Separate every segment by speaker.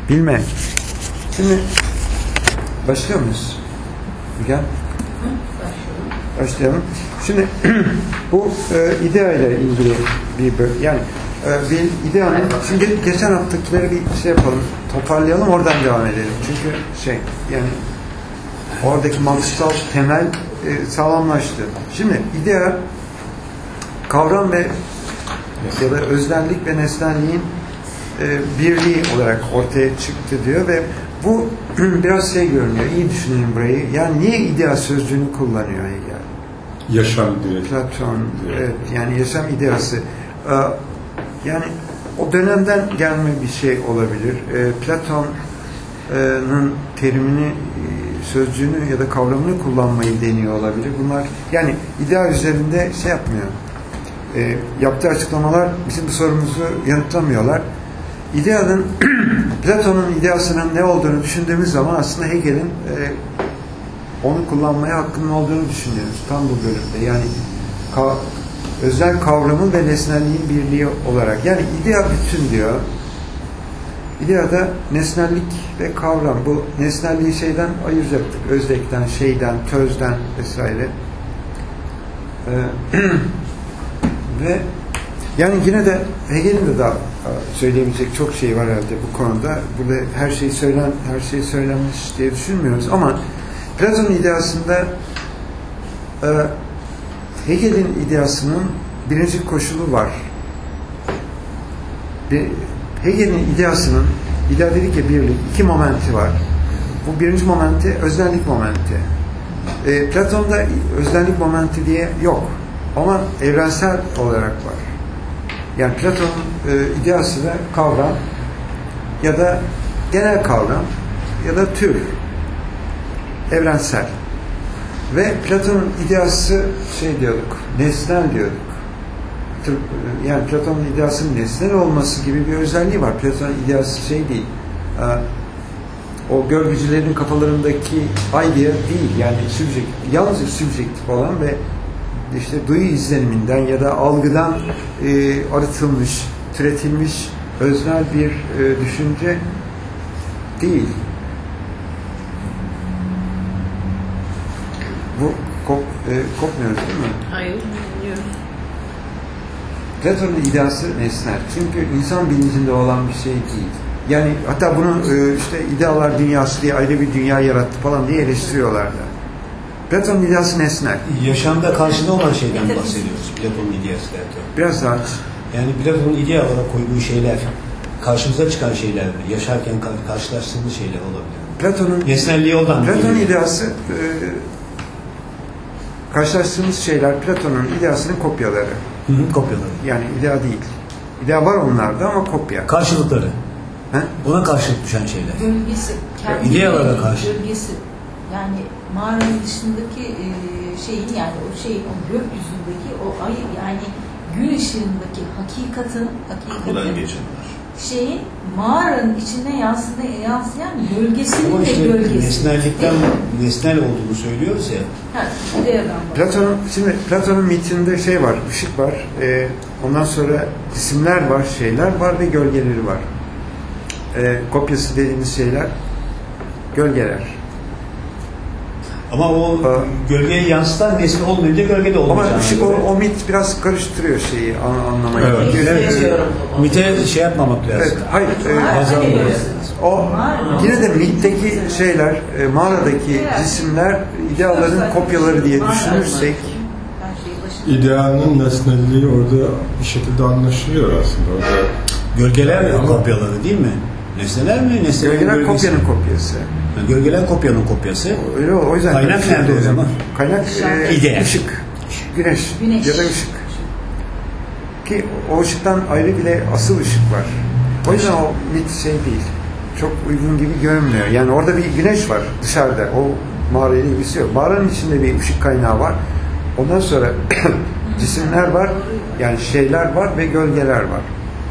Speaker 1: Bilme. Şimdi başlıyor muyuz? Gel. Başlayalım. Şimdi bu idea ile ilgili bir yani bir ideanın, şimdi geçen haftakileri bir şey yapalım, toparlayalım, oradan devam edelim. Çünkü yani oradaki mantıksal temel sağlamlaştı. Şimdi idea kavram ve ya da öznellik ve nesnelliğin birliği olarak ortaya çıktı diyor ve bu biraz görünüyor. İyi düşünün burayı. Yani niye idea sözcüğünü kullanıyor Hegel?
Speaker 2: Yaşam diyor.
Speaker 1: Platon, evet, yani yaşam ideası. Yani o dönemden gelme bir şey olabilir. Platon'un terimini, sözcüğünü ya da kavramını kullanmayı deniyor olabilir. Bunlar yani idea üzerinde yapmıyor. Yaptığı açıklamalar bizim bu sorumuzu yanıtlamıyorlar. İdeanın Platon'un ideasının ne olduğunu düşündüğümüz zaman aslında Hegel'in onu kullanmaya hakkının olduğunu düşünüyoruz tam bu bölümde. Yani özel kavramın ve nesnelliğin birliği olarak. Yani idea bütün diyor. İdeada nesnellik ve kavram. Bu nesnelliği şeyden ayıracaktık. Özdekten, şeyden, tözden vesaire. Ve yani yine de Hegel'in de daha söyleyebilecek çok şey var herhalde bu konuda. Burada her şey söylenmiş diye düşünmüyoruz ama Platon'un ideasında Hegel'in ideasının birinci koşulu var. Hegel'in ideasının, idea dedik ya birlik, iki momenti var. Bu birinci momenti öznellik momenti. Platon'da öznellik momenti diye yok. Ama evrensel olarak var. Yani Platon'un ideası da kavram ya da genel kavram ya da tür. Evrensel. Ve Platon'un ideası diyorduk, nesnel diyorduk. Yani Platon'un ideasının nesnel olması gibi bir özelliği var. Platon'un ideası değil. O görgücülerin kafalarındaki idea değil. Yani yalnızca subjektif olan ve duyu izleniminden ya da algıdan arıtılmış, türetilmiş öznel bir düşünce değil. Bu kopmuyoruz değil mi?
Speaker 3: Hayır, dinliyoruz.
Speaker 1: Platon'un ideası nesnel. Çünkü insan bilincinde olan bir şey değil. Yani hatta bunu idealar dünyası diye ayrı bir dünya yarattı falan diye eleştiriyorlar da. Platon'un ideası nesnel.
Speaker 4: Yaşamda karşında olan şeyden bahsediyoruz. Platon'un ideası derken.
Speaker 1: Biraz daha
Speaker 4: yani Platon'un idea olarak koyduğu şeyler karşımıza çıkan şeyler mi? Yaşarken karşılaştığımız şeyler olabilir mi?
Speaker 1: Platon'un
Speaker 4: nesnelliği olan
Speaker 1: Platon'un ideası karşılaştığımız şeyler Platon'un ideasının kopyaları.
Speaker 4: Kopyaları.
Speaker 1: Yani idea değil. İdea var onlarda ama kopya.
Speaker 4: Karşılıkları.
Speaker 1: He?
Speaker 4: Ona karşılık düşen şeyler.
Speaker 3: Gölgesi.
Speaker 4: İdealara karşı.
Speaker 3: Gölgesi. Yani mağaranın dışındaki yani o gökyüzündeki o ay, yani gün ışığındaki hakikatin mağaranın içine yansıyan gölgesinin de gölgesi.
Speaker 4: Nesnellikten nesnel olduğunu söylüyoruz ya.
Speaker 1: Platon'un mitinde var, ışık var. Ondan sonra cisimler var, şeyler var ve gölgeleri var. Kopyası dediğimiz şeyler gölgeler.
Speaker 4: Ama o gölgeye yansıtan nesne olmayınca gölge de olmayacak.
Speaker 1: Ama ışık o mit biraz karıştırıyor anlamayı.
Speaker 4: Evet. Mite yapmamak lazım.
Speaker 1: Evet, hayır. Yine de mitteki şeyler, mağaradaki cisimler ideaların kopyaları diye düşünürsek
Speaker 2: ideanın nesnelliği orada bir şekilde anlaşılıyor aslında. Orada
Speaker 4: gölgeler mi kopyaları değil mi? Nesneler mi?
Speaker 1: Gölgeler kopyanın kopyası.
Speaker 4: Gölgeler kopyanın kopyası.
Speaker 1: Öyle, o yüzden
Speaker 4: kaynak nerede o zaman?
Speaker 1: Kaynak ışık. Güneş ya da ışık. Ki o ışıktan ayrı bile asıl ışık var. O yüzden o mit değil. Çok uygun gibi görünmüyor. Yani orada bir güneş var dışarıda. O mağarayla ilgisi yok. Mağaranın içinde bir ışık kaynağı var. Ondan sonra cisimler var. Yani şeyler var ve gölgeler var.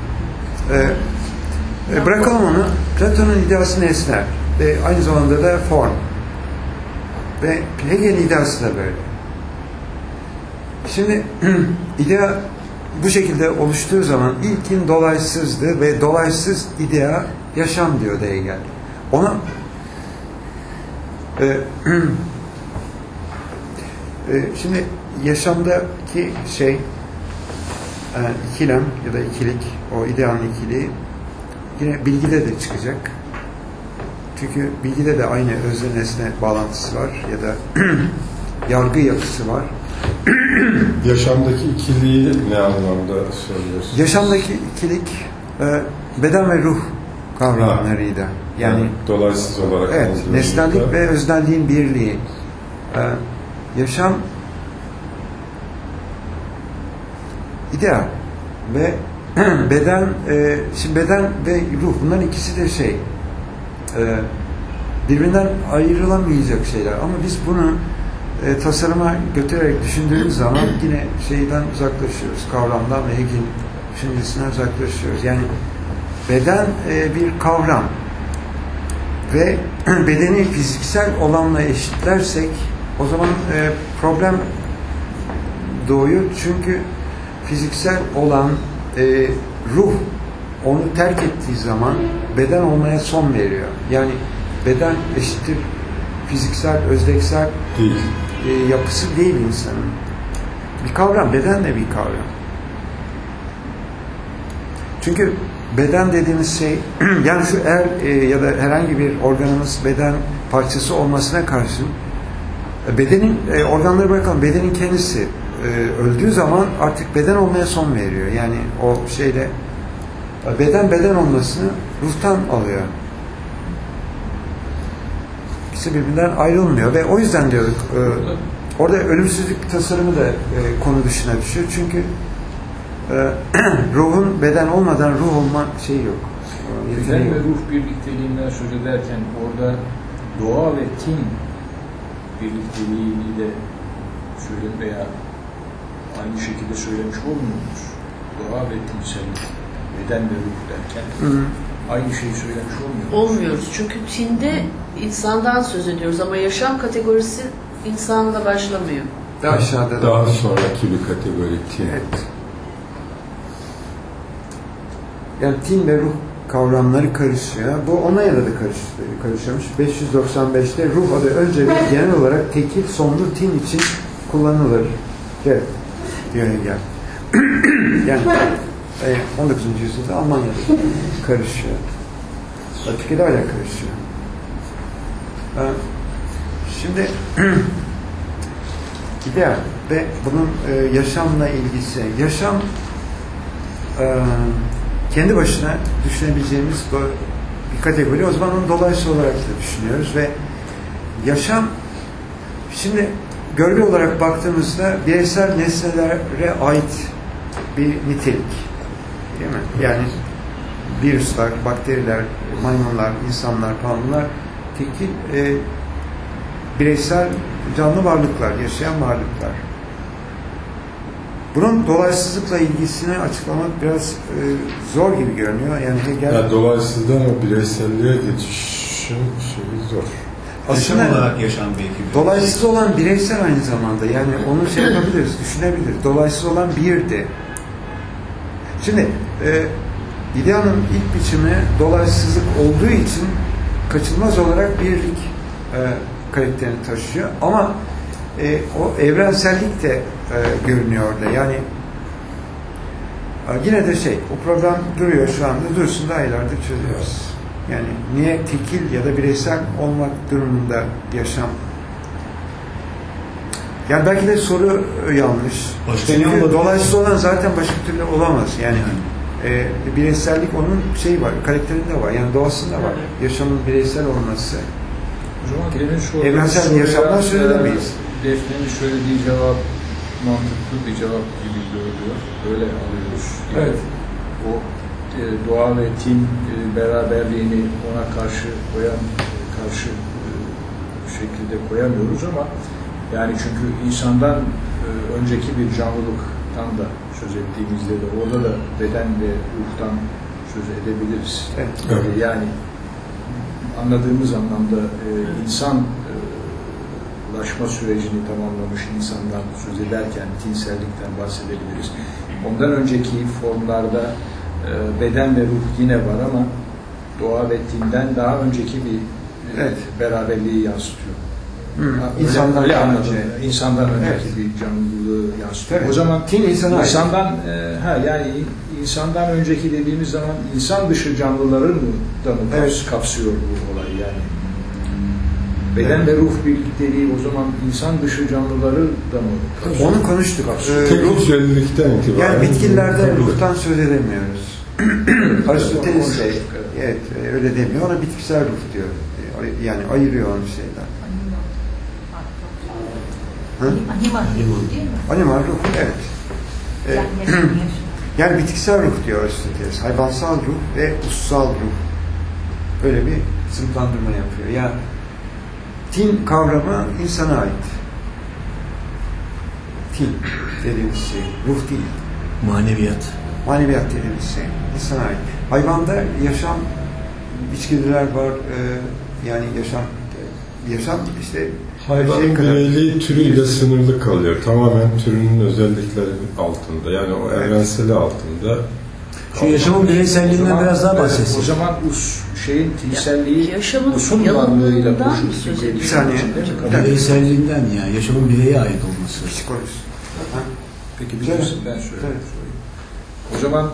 Speaker 1: Bırakalım onu. Platon'un ideası nesnel. Ve aynı zamanda da form. Ve Hegel'in ideası da böyle. Şimdi idea bu şekilde oluştuğu zaman ilkin dolaysızdı ve dolaysız idea yaşam diyor Hegel. Ona şimdi yaşamdaki şey ikilem ya da ikilik, o idealin ikiliği yine bilgide de çıkacak. Çünkü bilgide de aynı özne nesne bağlantısı var ya da yargı yapısı var.
Speaker 2: Yaşamdaki ikiliği ne anlamda söylüyorsunuz?
Speaker 1: Yaşamdaki ikilik beden ve ruh kavramlarıydı. Yani
Speaker 2: dolayısız olarak
Speaker 1: evet, nesnellik ve öznelliğin birliği. Yaşam ideal ve beden şimdi beden ve ruh, bunların ikisi de birbirinden ayrılamayacak şeyler ama biz bunu tasarıma götürerek düşündüğümüz zaman yine şeyden uzaklaşıyoruz, kavramdan ve Hegel düşüncesinden uzaklaşıyoruz. Yani beden bir kavram ve bedeni fiziksel olanla eşitlersek o zaman problem doğuyor. Çünkü fiziksel olan ruh onu terk ettiği zaman beden olmaya son veriyor. Yani beden eşittir fiziksel, özdeksel
Speaker 2: değil.
Speaker 1: Yapısı değil insanın. Bir kavram, beden de bir kavram. Çünkü beden dediğimiz şey yani şu ya da herhangi bir organımız beden parçası olmasına karşın bedenin organları bırakalım, bedenin kendisi öldüğü zaman artık beden olmaya son veriyor. Yani o şeyle beden olmasını ruhtan alıyor. İkisi birbirinden ayrılmıyor ve o yüzden diyorduk orada ölümsüzlük tasarımı da konu dışına düşüyor. Çünkü ruhun beden olmadan ruh olma şeyi yok.
Speaker 5: Beden ve ruh birlikteliğinden söz ederken orada doğa ve tin birlikteliğini de söyleyeyim veya aynı şekilde söylemiş olmuyoruz. Doğa ve tinsellik, beden ve ruh derken aynı şeyi söylemiş olmuyoruz.
Speaker 6: Olmuyoruz. Çünkü tinde insandan söz ediyoruz ama yaşam kategorisi insanla başlamıyor.
Speaker 1: Daha aşağıda
Speaker 2: daha sonraki bir kategori tin.
Speaker 1: Evet. Yani tin ve ruh kavramları karışıyor. Bu Onaya'da da karışıyormuş. 595'te ruh adı önce ve genel olarak tekil sonlu tin için kullanılır. Evet. Diyor Hegel. Yani 19. yüzyılda Almanya'da karışıyor. Türkiye'de hala karışıyor. Şimdi ideal ve bunun yaşamla ilgisi. Yaşam kendi başına düşünebileceğimiz bir kategori. O zaman onu dolayısıyla olarak da düşünüyoruz ve yaşam şimdi görgü olarak baktığımızda bireysel nesnelere ait bir nitelik. Değil mi? Yani virüsler, bakteriler, maymunlar, insanlar falan bunlar tekil bireysel canlı varlıklar, yaşayan varlıklar. Bunun dolaysızlıkla ilgisini açıklamak biraz zor gibi görünüyor. Yani Hegel...
Speaker 2: Dolaysızdan o bireyselliğe geçişin şeyi zor.
Speaker 1: Aslında
Speaker 4: yaşam olarak yaşam belki.
Speaker 1: Dolaysız olan bireysel aynı zamanda. Yani onu yapabiliriz, düşünebiliriz. Dolaysız olan birdi. Şimdi ideanın ilk biçimi dolaysızlık olduğu için kaçınılmaz olarak birlik karakterini taşıyor. Ama o evrensellik de görünüyor orada. Yani yine de o problem duruyor şu anda. Dursun da aylarda çözüyoruz. Yani niye tekil ya da bireysel olmak durumunda yaşam? Yani belki de soru yanlış. Çünkü dolayısız olan zaten başka türlü olamaz. Yani bireysellik onun var, karakterinde var. Yani doğasında var. Yaşamın bireysel olması.
Speaker 5: O zaman
Speaker 1: evrensel yaşamdan söz edemeyiz.
Speaker 5: Defne'nin söylediği cevap mantıklı bir cevap gibi görülüyor. Böyle alıyoruz. Yani
Speaker 1: evet.
Speaker 5: O doğa ve tin beraberliğini ona karşı şekilde koyamıyoruz ama yani çünkü insandan önceki bir canlılıktan da söz ettiğimizde de orada da beden ve ruhtan söz edebiliriz.
Speaker 1: Evet.
Speaker 5: Yani anladığımız anlamda insan ulaşma sürecini tamamlamış insandan söz ederken tinsellikten bahsedebiliriz. Ondan önceki formlarda beden ve ruh yine var ama doğa ve tinden daha önceki bir
Speaker 1: Evet.
Speaker 5: beraberliği yansıtıyor.
Speaker 1: İnsandan
Speaker 5: öyle
Speaker 1: önce.
Speaker 5: anladım. İnsandan önceki
Speaker 1: Evet.
Speaker 5: bir canlılığı yansıtıyor.
Speaker 1: Evet.
Speaker 5: O zaman
Speaker 1: Tin insana ait.
Speaker 5: yani insandan önceki dediğimiz zaman insan dışı canlıları da mı
Speaker 1: Evet.
Speaker 5: kapsıyor bu olay yani? Beden ve ruh birlikteliği o zaman insan dışı canlıları da mı kapsıyor?
Speaker 1: Onu konuştuk.
Speaker 2: Tek hücrelilikten itibaren.
Speaker 1: Yani bitkilerde
Speaker 2: Tabii.
Speaker 1: ruhtan söz edemiyoruz. Aristoteles de evet, öyle demiyor. Ona bitkisel ruh diyor. Yani ayırıyor onu şeyden.
Speaker 3: Animal değil mi?
Speaker 1: Animal ruh, evet.
Speaker 3: Yani yaşam.
Speaker 1: Yani bitkisel ruh diyor Aristoteles. Hayvansal ruh ve ussal ruh. Böyle bir sınıflandırma yapıyor. Yani tin kavramı insana ait. Tin dediğimiz şey, ruh değil.
Speaker 4: Maneviyat.
Speaker 1: Maneviyat dediğimiz şey insana ait. Hayvanda yaşam içgüdüler var. Yani yaşam işte
Speaker 2: Hayvanın bireyliği türüyle sınırlı kalıyor. Tamamen türünün özellikleri altında. Yani o evrenseli altında.
Speaker 4: Şu yaşamın bireyselliğinden biraz daha bahsetsin.
Speaker 5: O zaman tinselliği
Speaker 6: Yaşamın
Speaker 5: usun varlığıyla
Speaker 6: yalanından
Speaker 5: koşup
Speaker 6: söz ediyor.
Speaker 1: Bir saniye.
Speaker 4: Bireyselliğinden ya, yaşamın bireye ait olması.
Speaker 1: psikolojisi. Ha?
Speaker 5: Peki bilirsin ben söyleyeyim.
Speaker 1: Evet.
Speaker 5: O zaman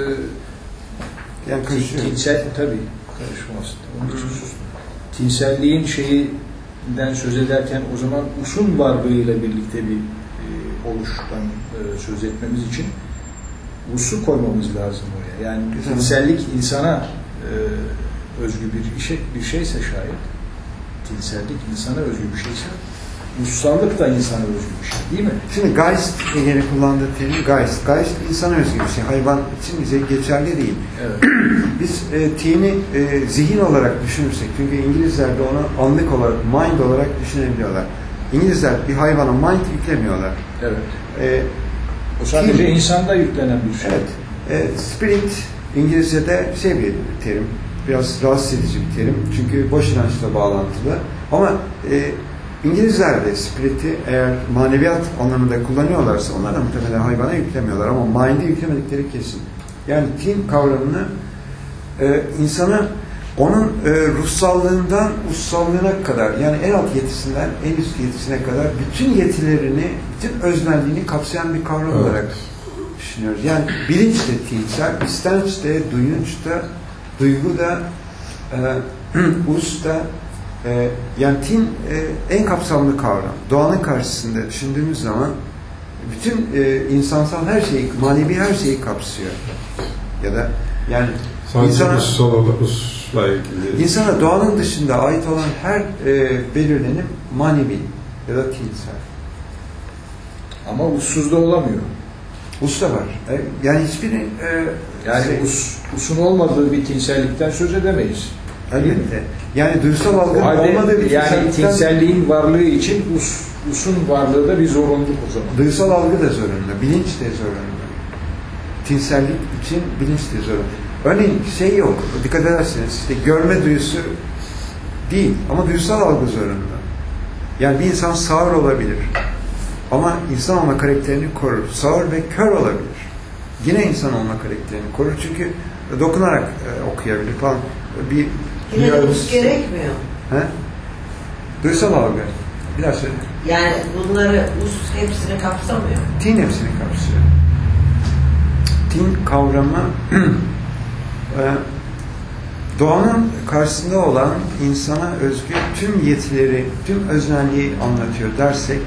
Speaker 1: Yani karışıyor.
Speaker 5: tinsel tabii karışmaz. Onun için sustum. Tinselliğin şeyinden söz ederken o zaman usun varlığıyla birlikte bir oluştan söz etmemiz için usu koymamız lazım oraya. Yani tinsellik insana özgü bir şeyse şayet, tinsellik insana özgü bir şeyse, ussallık da insana özgü bir şey değil mi?
Speaker 1: Şimdi Geist yeni kullandığı terim Geist. Geist insana özgü bir şey. Hayvan için bize geçerli değil.
Speaker 5: Evet.
Speaker 1: Biz tini zihin olarak düşünürsek, çünkü İngilizler de onu anlık olarak, mind olarak düşünebiliyorlar. İngilizler bir hayvana mind yüklemiyorlar.
Speaker 5: Evet. O sadece insanda yüklenen bir şey.
Speaker 1: Evet. Spirit İngilizce'de bir terim. Biraz rahatsız edici bir terim. Çünkü boş inançla bağlantılı. Ama İngilizler de spirit'i eğer maneviyat anlamında kullanıyorlarsa onlar da muhtemelen hayvana yüklemiyorlar. Ama mind'i yüklemedikleri kesin. Yani tin kavramını insana onun ruhsallığından ussallığına kadar, yani en alt yetisinden en üst yetisine kadar bütün yetilerini, bütün öznelliğini kapsayan bir kavram olarak düşünüyoruz. Yani bilinç de tinsel, istenç de, duyunç da, duygu da, us da, yani tin en kapsamlı kavram. Doğanın karşısında düşündüğümüz zaman bütün insansal her şeyi, manevi her şeyi kapsıyor. Ya da yani insana doğanın dışında ait olan her belirlenim manevi ya da tinsel.
Speaker 5: Ama ussuz da olamıyor.
Speaker 1: Us da var. Yani hiçbiri
Speaker 5: usun olmadığı bir tinsellikten söz edemeyiz.
Speaker 1: Elbette. Yani duysal algı olmadığı bir
Speaker 5: yani tinselliğin varlığı için usun varlığı da bir zorunluluk o zaman.
Speaker 1: Duysal algı da zorunlu. Bilinç de zorunlu. Tinsellik için bilinç de zorunlu. Örneğin yok. Dikkat ederseniz görme duyusu değil ama duysal algı zorunlu. Yani bir insan sağır olabilir. Ama insan olma karakterini korur. Sağır ve kör olabilir. Yine insan olma karakterini korur. Çünkü dokunarak okuyabilir falan.
Speaker 7: Yine de us gerekmiyor.
Speaker 1: He? Duysal algı. Biraz söyle.
Speaker 7: Yani bunları hepsini kapsamıyor.
Speaker 1: Tin hepsini kapsıyor. Tin kavramı doğanın karşısında olan insana özgü tüm yetileri, tüm öznelliği anlatıyor dersek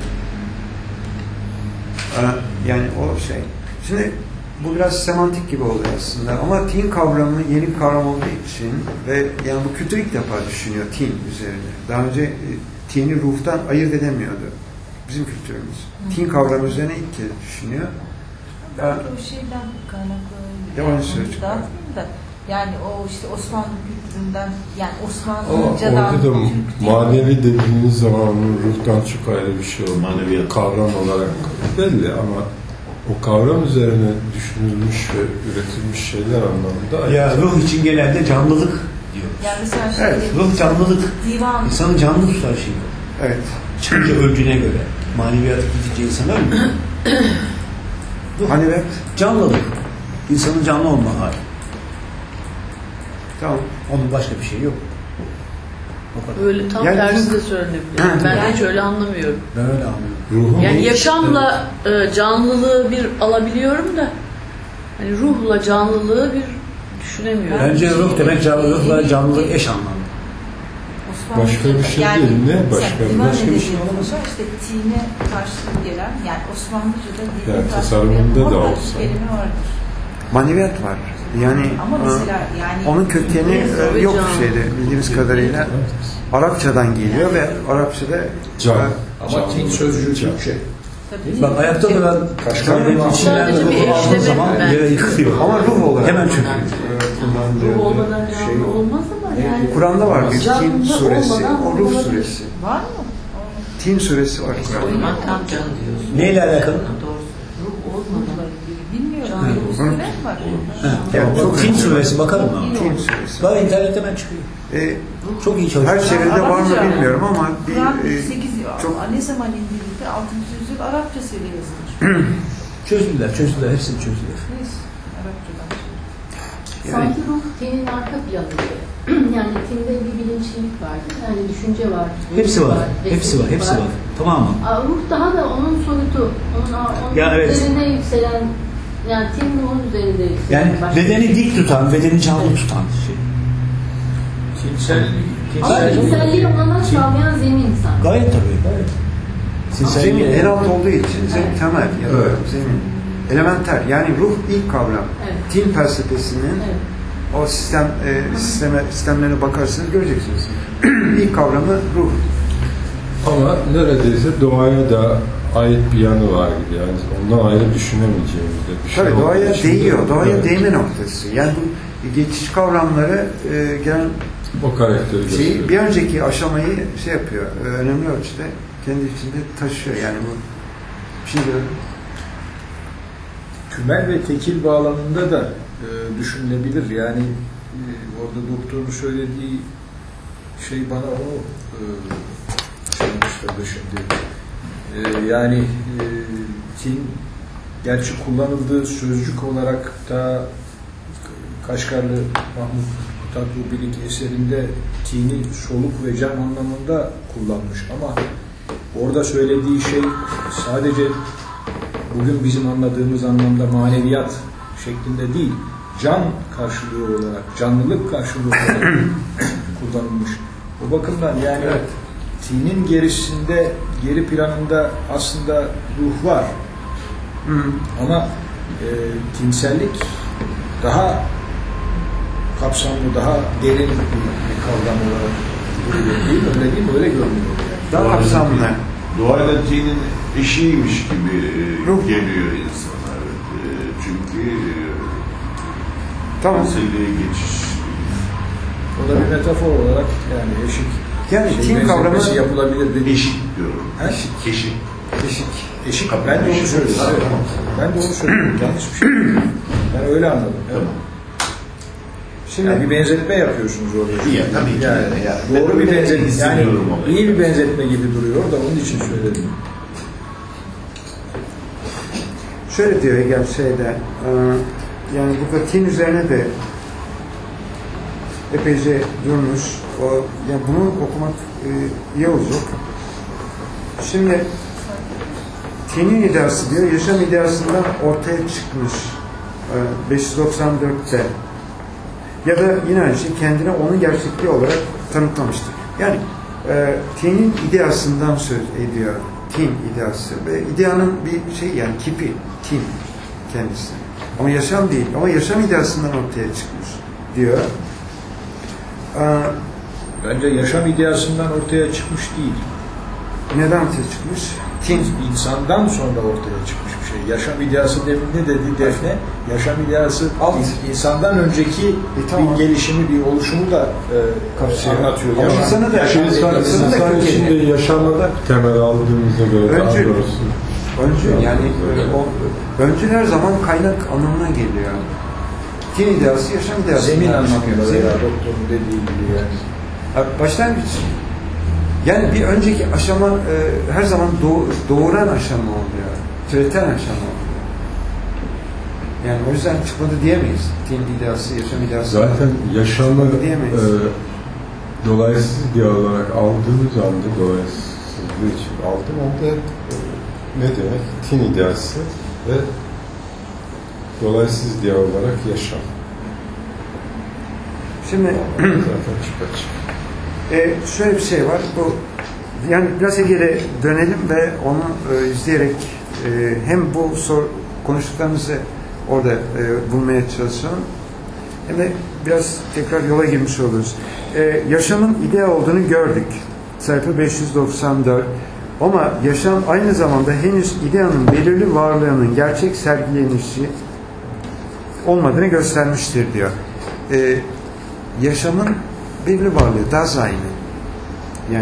Speaker 1: yani o şey. Şimdi bu biraz semantik gibi oluyor aslında ama tin kavramı yeni bir kavram olduğu için ve yani bu kültür ilk defa düşünüyor tin üzerine. Daha önce tini ruhtan ayırt edemiyordu bizim kültürümüz. Tin kavramı üzerine ilk kez düşünüyor.
Speaker 3: Belki o şeyden kaynaklı.
Speaker 1: Devam söyle.
Speaker 3: Yani o işte Osmanlı kültüründen, yani Osmanlıcadan.
Speaker 2: Orada da manevi dediğiniz zaman onun ruhtan çok ayrı bir şey oldu. Maneviyat kavram olarak belli ama o kavram üzerine düşünülmüş ve üretilmiş şeyler anlamında.
Speaker 4: Ya ruh için genelde canlılık diyor.
Speaker 3: Yani mesela
Speaker 4: ruh canlılık.
Speaker 3: Divan.
Speaker 4: İnsanı canlı tutar şey.
Speaker 1: Evet.
Speaker 4: Çıkınca öldüğüne göre. Maneviyat gidince insan ölmüyor.
Speaker 1: Maneviyat.
Speaker 4: Canlılık. İnsanın canlı olma hali.
Speaker 1: Tamam.
Speaker 4: Onun başka bir şeyi yok. O kadar.
Speaker 6: Öyle tam
Speaker 1: Yani
Speaker 6: tersi
Speaker 1: ruh-
Speaker 6: de söylenebilir. Ben hiç öyle anlamıyorum.
Speaker 4: Ben öyle anlıyorum.
Speaker 2: Ruhun
Speaker 6: Yani yaşamla canlılığı bir alabiliyorum da hani ruhla canlılığı bir düşünemiyorum.
Speaker 4: Bence ruh demek ruhla canlılık eş anlamlı.
Speaker 2: Başka bir şey değil, ne? Başka
Speaker 4: bir şey olamaz.
Speaker 3: İşte tine karşılığı gelen, yani Osmanlıca'da dine
Speaker 2: Yani
Speaker 3: karşılığı
Speaker 2: tasarımında
Speaker 3: gelen
Speaker 2: da
Speaker 3: muhakkak
Speaker 2: olsa.
Speaker 3: bir kelime vardır.
Speaker 1: Maneviyat var. Yani
Speaker 3: Ama mesela yani
Speaker 1: onun kökeni
Speaker 6: Ve
Speaker 1: yok
Speaker 6: can.
Speaker 1: şeyde bildiğimiz kadarıyla Arapçadan geliyor ve Arapçada
Speaker 2: Can.
Speaker 5: Ama tin sözcüğü Türkçe.
Speaker 3: tabii
Speaker 4: Bak ayakta duran Kaşgarlı'nın içinden
Speaker 6: Sadece bir
Speaker 4: ruhu aldığı
Speaker 6: eşleme
Speaker 4: zaman
Speaker 6: ben.
Speaker 4: yere yıkılıyor.
Speaker 1: ama ruh olarak
Speaker 4: Hemen çöküyor.
Speaker 1: kullanılıyor.
Speaker 6: Ruh olmadan canlı olmaz ama yani.
Speaker 1: Kur'an'da var bir Tin
Speaker 6: Canlı
Speaker 1: suresi,
Speaker 6: olmadan
Speaker 1: o Ruh
Speaker 6: olabilir.
Speaker 1: suresi.
Speaker 3: var mı?
Speaker 1: Tin suresi var Kur'an'da.
Speaker 7: Makam canı diyorsun.
Speaker 4: Neyle alakalı?
Speaker 7: Doğrusu.
Speaker 6: Ruh olmadan.
Speaker 3: Bilmiyorum.
Speaker 6: Canlı.
Speaker 3: Böyle usulü mi var?
Speaker 1: Yani çok
Speaker 4: Tin suresi bakalım mı?
Speaker 1: Tin suresi.
Speaker 4: Var internette hemen çıkıyor.
Speaker 1: Her
Speaker 4: Çok iyi çalışıyor.
Speaker 1: çeviride var mı bilmiyorum ama
Speaker 3: Kur'an
Speaker 1: bir
Speaker 3: 8
Speaker 1: çok
Speaker 3: ne zaman indirildi? 6. yüzyıl Arapçasıyla yazılmış.
Speaker 4: Çözdüler, hepsini çözdüler.
Speaker 3: Neyse. Arapçadan.
Speaker 8: Sanki ruh tinin arka planı gibi. Yani tinde bir bilinçlilik vardır. Yani düşünce var.
Speaker 4: Hepsi var. Hepsi var.
Speaker 8: vesvese
Speaker 4: Hepsi var. Tamam mı?
Speaker 8: Ruh daha da onun soyutu. Onun
Speaker 4: Ya evet.
Speaker 8: üzerinde yükselen, yani tin ruhun üzerinde yükselen.
Speaker 4: Yani
Speaker 8: başka-
Speaker 4: bedeni dik tutan, bedeni canlı tutan şey.
Speaker 8: Ama tinselliği olana sağlayan zemin insan.
Speaker 4: Gayet tabii, gayet.
Speaker 1: zemin en alt olduğu için zemin temel ya da zemin. Elementer yani ruh ilk kavram.
Speaker 8: Evet.
Speaker 1: Tin felsefesinin
Speaker 8: Evet.
Speaker 1: o sistemlerine bakarsanız göreceksiniz. İlk kavramı ruh.
Speaker 2: Ama neredeyse doğaya da ait bir yanı var gibi. Yani ondan ayrı düşünemeyeceğimiz de bir şey
Speaker 1: Tabii
Speaker 2: olduğu
Speaker 1: doğaya
Speaker 2: için de-
Speaker 1: değiyor. Doğaya
Speaker 2: Evet.
Speaker 1: değme noktası. Yani bu geçiş kavramları gelen
Speaker 2: O karakteri gösteriyor.
Speaker 1: bir önceki aşamayı şey yapıyor. Önemli ölçüde kendi içinde taşıyor. Yani bu şimdi
Speaker 5: Tümel ve tekil bağlamında da düşünülebilir. Yani orada doktorun söylediği şey bana onu söylemişlerdi şimdi. Yani tin gerçi kullanıldığı sözcük olarak da Kaşgarlı Mahmut Tatlıbilik eserinde tini soluk ve can anlamında kullanmış ama orada söylediği şey sadece bugün bizim anladığımız anlamda maneviyat şeklinde değil, can karşılığı olarak, canlılık karşılığı olarak kullanılmış. O bakımdan yani tinin gerisinde, geri planında aslında ruh var. Ama tinsellik daha kapsamlı, daha derin bir kavram olarak değil mi? Öyle değil mi? Öyle görünüyor. Yani.
Speaker 1: daha kapsamlı.
Speaker 9: Doğayla tinin eşiymiş gibi
Speaker 1: Ruh.
Speaker 9: geliyor insana. Evet. Çünkü
Speaker 1: Tamam.
Speaker 9: meseleye geçiş.
Speaker 5: O da bir metafor olarak yani eşik.
Speaker 1: Yani tin kavramı
Speaker 5: benzetmesi yapılabilir dedi.
Speaker 9: Eşik diyorum.
Speaker 5: He?
Speaker 9: Eşik.
Speaker 5: Eşik. Ben de onu söylüyorum.
Speaker 9: Evet.
Speaker 5: Ben de onu söylüyorum. Yanlış bir şey değil. Ben öyle anladım. Evet.
Speaker 1: şimdi
Speaker 5: Yani bir benzetme yapıyorsunuz orada.
Speaker 9: İyi, tabii ki.
Speaker 5: Yani doğru bir benzetme. Yani
Speaker 9: hissediyorum onu.
Speaker 5: iyi bir benzetme gibi duruyor da onun için söyledim.
Speaker 1: şöyle diyor Hegel şeyde yani burada tin üzerine de epeyce durmuş. Yani bunu okumak iyi olacak. Şimdi tinin iddiası diyor, yaşam iddiasından ortaya çıkmış 594'te. Ya da yine aynı şey kendine onun gerçekliği olarak tanıtlamıştır. Yani tinin ideasından söz ediyor. Tin ideası. Ve ideanın bir şey yani kipi. Tin kendisi. Ama yaşam değil. Ama yaşam ideasından ortaya çıkmış diyor.
Speaker 5: Bence yaşam ideasından ortaya çıkmış değil.
Speaker 1: Neden ortaya çıkmış? Tin.
Speaker 5: İnsandan sonra ortaya çıkmış bir şey. Yaşam ideası ne dedi Defne? Yaşam ideası insandan önceki
Speaker 1: tamam.
Speaker 5: bir gelişimi, bir oluşumu da anlatıyor.
Speaker 1: Ama insana da
Speaker 2: İnsan içinde yaşamada temel aldığımıza göre daha
Speaker 1: Öncül.
Speaker 2: doğrusu.
Speaker 1: Öncül yani öncül her zaman kaynak anlamına geliyor. Tin ideası yaşam ideası.
Speaker 5: Zemin anlamında veya doktorun dediği gibi yani.
Speaker 1: Başlangıç. Yani bir önceki aşama her zaman doğuran aşama oluyor. Türeten aşama oluyor. Yani o yüzden çıkmadı diyemeyiz. Din ideası, yaşam ideası.
Speaker 2: Zaten yaşamı
Speaker 1: diyemeyiz.
Speaker 2: Dolaysız bir olarak aldığımız anda, dolaysızlığı için aldığım anda ne demek? Tin ideası ve dolaysız diye olarak yaşam.
Speaker 1: Şimdi
Speaker 2: zaten çıkacak.
Speaker 1: Şöyle bir şey var. Bu yani biraz Hegel'e dönelim ve onu izleyerek hem bu konuştuklarımızı orada bulmaya çalışalım hem de biraz tekrar yola girmiş oluruz. Yaşamın idea olduğunu gördük. Sayfa 594. Ama yaşam aynı zamanda henüz ideanın belirli varlığının gerçek sergilenişi olmadığını göstermiştir diyor. Yaşamın belirli varlığı, Dasein'i. Yani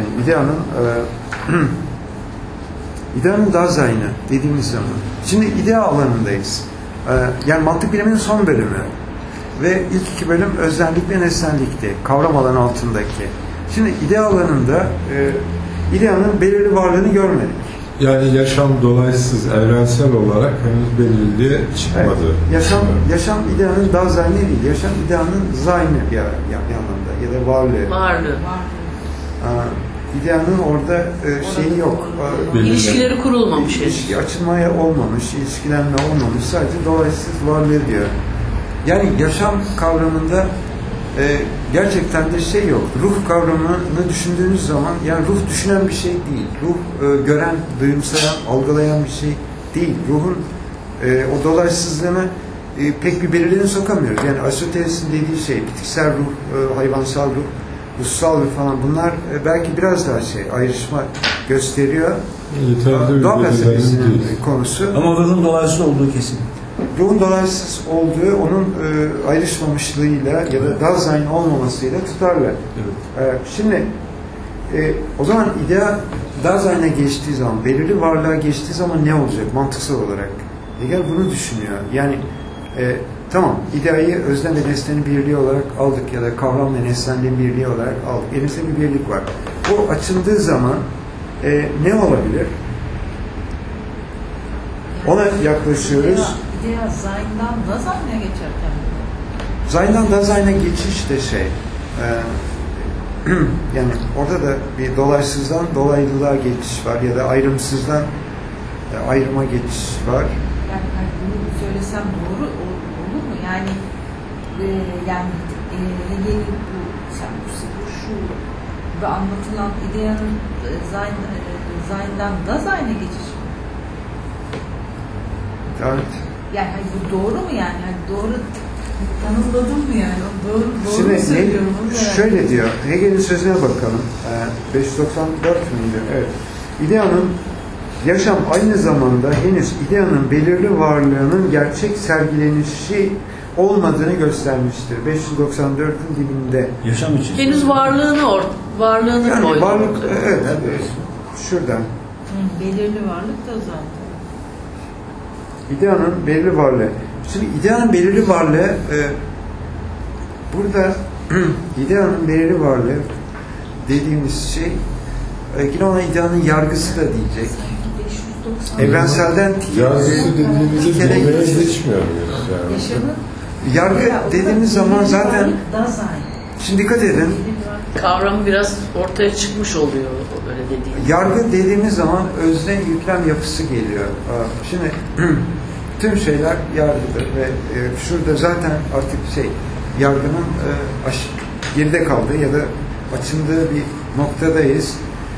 Speaker 1: ideanın Dasein'i dediğimiz zaman. Şimdi idea alanındayız. Yani mantık biliminin son bölümü. Ve ilk iki bölüm öznellik ve nesnellikti. Kavram alanı altındaki. Şimdi idea alanında ideanın belirli varlığını görmedik.
Speaker 2: Yani yaşam dolaysız, evrensel olarak henüz belirliğe çıkmadı.
Speaker 1: Evet. Yaşam ideanın Dasein'i değil. Yaşam ideanın Sein'i bir anlamda ya da varlığı.
Speaker 6: Varlığı.
Speaker 1: İdeanın orada şeyi yok.
Speaker 6: İlişkileri kurulmamış.
Speaker 1: İlişki açılmaya olmamış, ilişkilenme olmamış. Sadece dolaysız varlığı diyor. Yani yaşam kavramında gerçekten de şey yok. Ruh kavramını düşündüğünüz zaman yani ruh düşünen bir şey değil. Ruh gören, duyumsayan, algılayan bir şey değil. Ruhun o dolaysızlığını pek bir belirliğine sokamıyoruz. Yani Aristoteles'in dediği şey, bitkisel ruh, hayvansal ruh, ruhsal ruh falan bunlar belki biraz daha ayrışma gösteriyor. Doğa felsefesinin konusu.
Speaker 4: Ama ruhun dolaysız olduğu kesin.
Speaker 1: Ruhun dolaysız olduğu onun ayrışmamışlığıyla ya da Dasein olmamasıyla tutarlı. Evet. Şimdi o zaman idea Dasein'e geçtiği zaman, belirli varlığa geçtiği zaman ne olacak mantıksal olarak? Hegel bunu düşünüyor. Yani tamam, ideayı özlem ve nesnenin birliği olarak aldık ya da kavram ve nesnenin birliği olarak aldık. Elimizde bir birlik var. Bu açıldığı zaman ne olabilir? Ona yaklaşıyoruz.
Speaker 3: İdea Sein'dan Dasein'e geçerken.
Speaker 1: Sein'dan Dasein'e geçiş de yani orada da bir dolaysızdan dolaylılığa geçiş var ya da ayrımsızdan ayrıma geçiş var.
Speaker 3: Yani bunu söylesem doğru olur mu? Yani Hegel'in bu şu ve anlatılan ideanın Sein'dan Dasein'e geçiş.
Speaker 1: Evet.
Speaker 3: Yani bu doğru mu yani? Yani doğru tanımladım mı yani? Doğru
Speaker 1: şimdi
Speaker 3: mu söylüyorum?
Speaker 1: Şöyle diyor. Hegel'in sözüne bakalım. 594 müydü? Evet. İdeanın yaşam aynı zamanda henüz ideanın belirli varlığının gerçek sergilenişi olmadığını göstermiştir. 594'ün dibinde.
Speaker 4: Yaşam için.
Speaker 6: Henüz varlığını
Speaker 1: yani
Speaker 6: koydu.
Speaker 1: Varlık, evet. Şuradan.
Speaker 3: Belirli varlık da zaten.
Speaker 1: İdeanın belirli varlığı. Şimdi ideanın belirli varlığı burada ideanın belirli varlığı dediğimiz şey yine ona ideanın yargısı da diyecek. Evrenselden
Speaker 2: yargısı dediğimizde dolaya geçmiyor muyuz? Yani.
Speaker 1: Yargı dediğimiz zaman zaten şimdi dikkat edin.
Speaker 6: Kavram biraz ortaya çıkmış oluyor böyle dediğim.
Speaker 1: Yargı dediğimiz zaman özne yüklem yapısı geliyor. Şimdi tüm şeyler yargıdır ve şurada zaten artık yargının geride kaldığı ya da açıldığı bir noktadayız.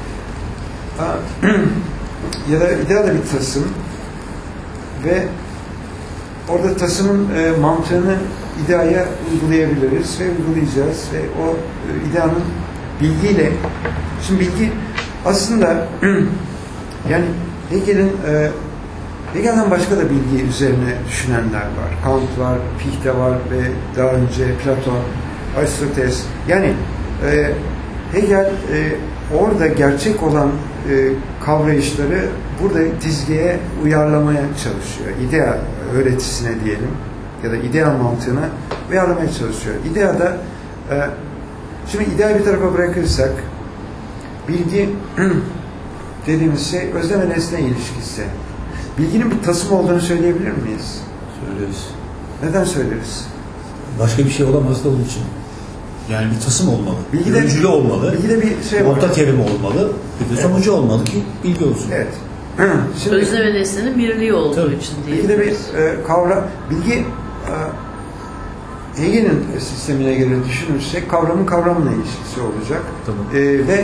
Speaker 1: Ya da idea da bir tasım ve orada tasımın mantığını ideaya uygulayabiliriz ve uygulayacağız ve o ideanın bilgiyle şimdi bilgi aslında yani Hegel'den başka da bilgi üzerine düşünenler var. Kant var, Fichte var ve daha önce Platon, Aristoteles. Yani Hegel orada gerçek olan kavrayışları burada dizgeye uyarlamaya çalışıyor. İdea öğretisine diyelim ya da idea mantığına uyarlamaya çalışıyor. İdeada şimdi ideayı bir tarafa bırakırsak bilgi dediğimiz şey özlem ve nesne ilişkisi. Bilginin bir tasım olduğunu söyleyebilir miyiz?
Speaker 4: Söyleriz.
Speaker 1: Neden söyleriz?
Speaker 4: Başka bir şey olamaz da onun için. Yani bir tasım olmalı.
Speaker 1: Bilgide,
Speaker 4: öncülü olmalı.
Speaker 1: Bilgide bir şey var.
Speaker 4: Orta terimi olmalı. Bir de sonucu olmalı ki bilgi olsun.
Speaker 1: Evet. Şimdi,
Speaker 6: Özne ve nesnenin birliği olduğu
Speaker 4: Tabii.
Speaker 6: için diye.
Speaker 1: bilgide bir kavram, bilgi Hegel'in sistemine göre düşünürsek kavramın kavramla ilişkisi olacak.
Speaker 4: Tamam.
Speaker 1: Ve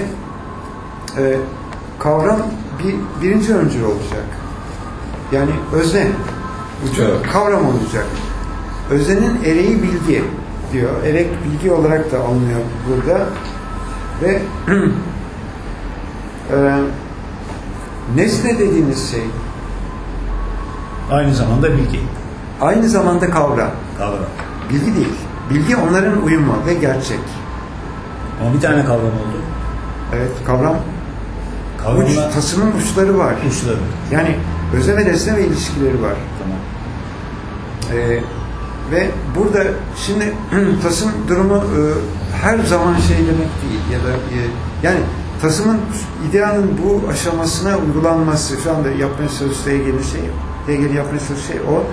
Speaker 1: kavram birinci öncül olacak. Yani özne ucu
Speaker 2: Evet.
Speaker 1: kavram olacak. Öznenin ereği bilgi diyor. Erek bilgi olarak da alınıyor burada. Ve nesne dediğimiz şey
Speaker 4: Aynı zamanda bilgi.
Speaker 1: aynı zamanda kavram.
Speaker 4: Kavram.
Speaker 1: Bilgi değil. Bilgi onların uyumu ve gerçek.
Speaker 4: Ama bir tane kavram oldu.
Speaker 1: Evet, kavram
Speaker 4: Kavramla
Speaker 1: tasımın uçları var.
Speaker 4: uçları.
Speaker 1: Yani özne ve nesne ve ilişkileri var.
Speaker 4: Tamam.
Speaker 1: Ve burada şimdi tasım durumu her zaman şey demek değil ya da yani tasımın ideanın bu aşamasına uygulanması şu anda yapmaya çalıştığı Hegel'in yapmaya çalıştığı şey o.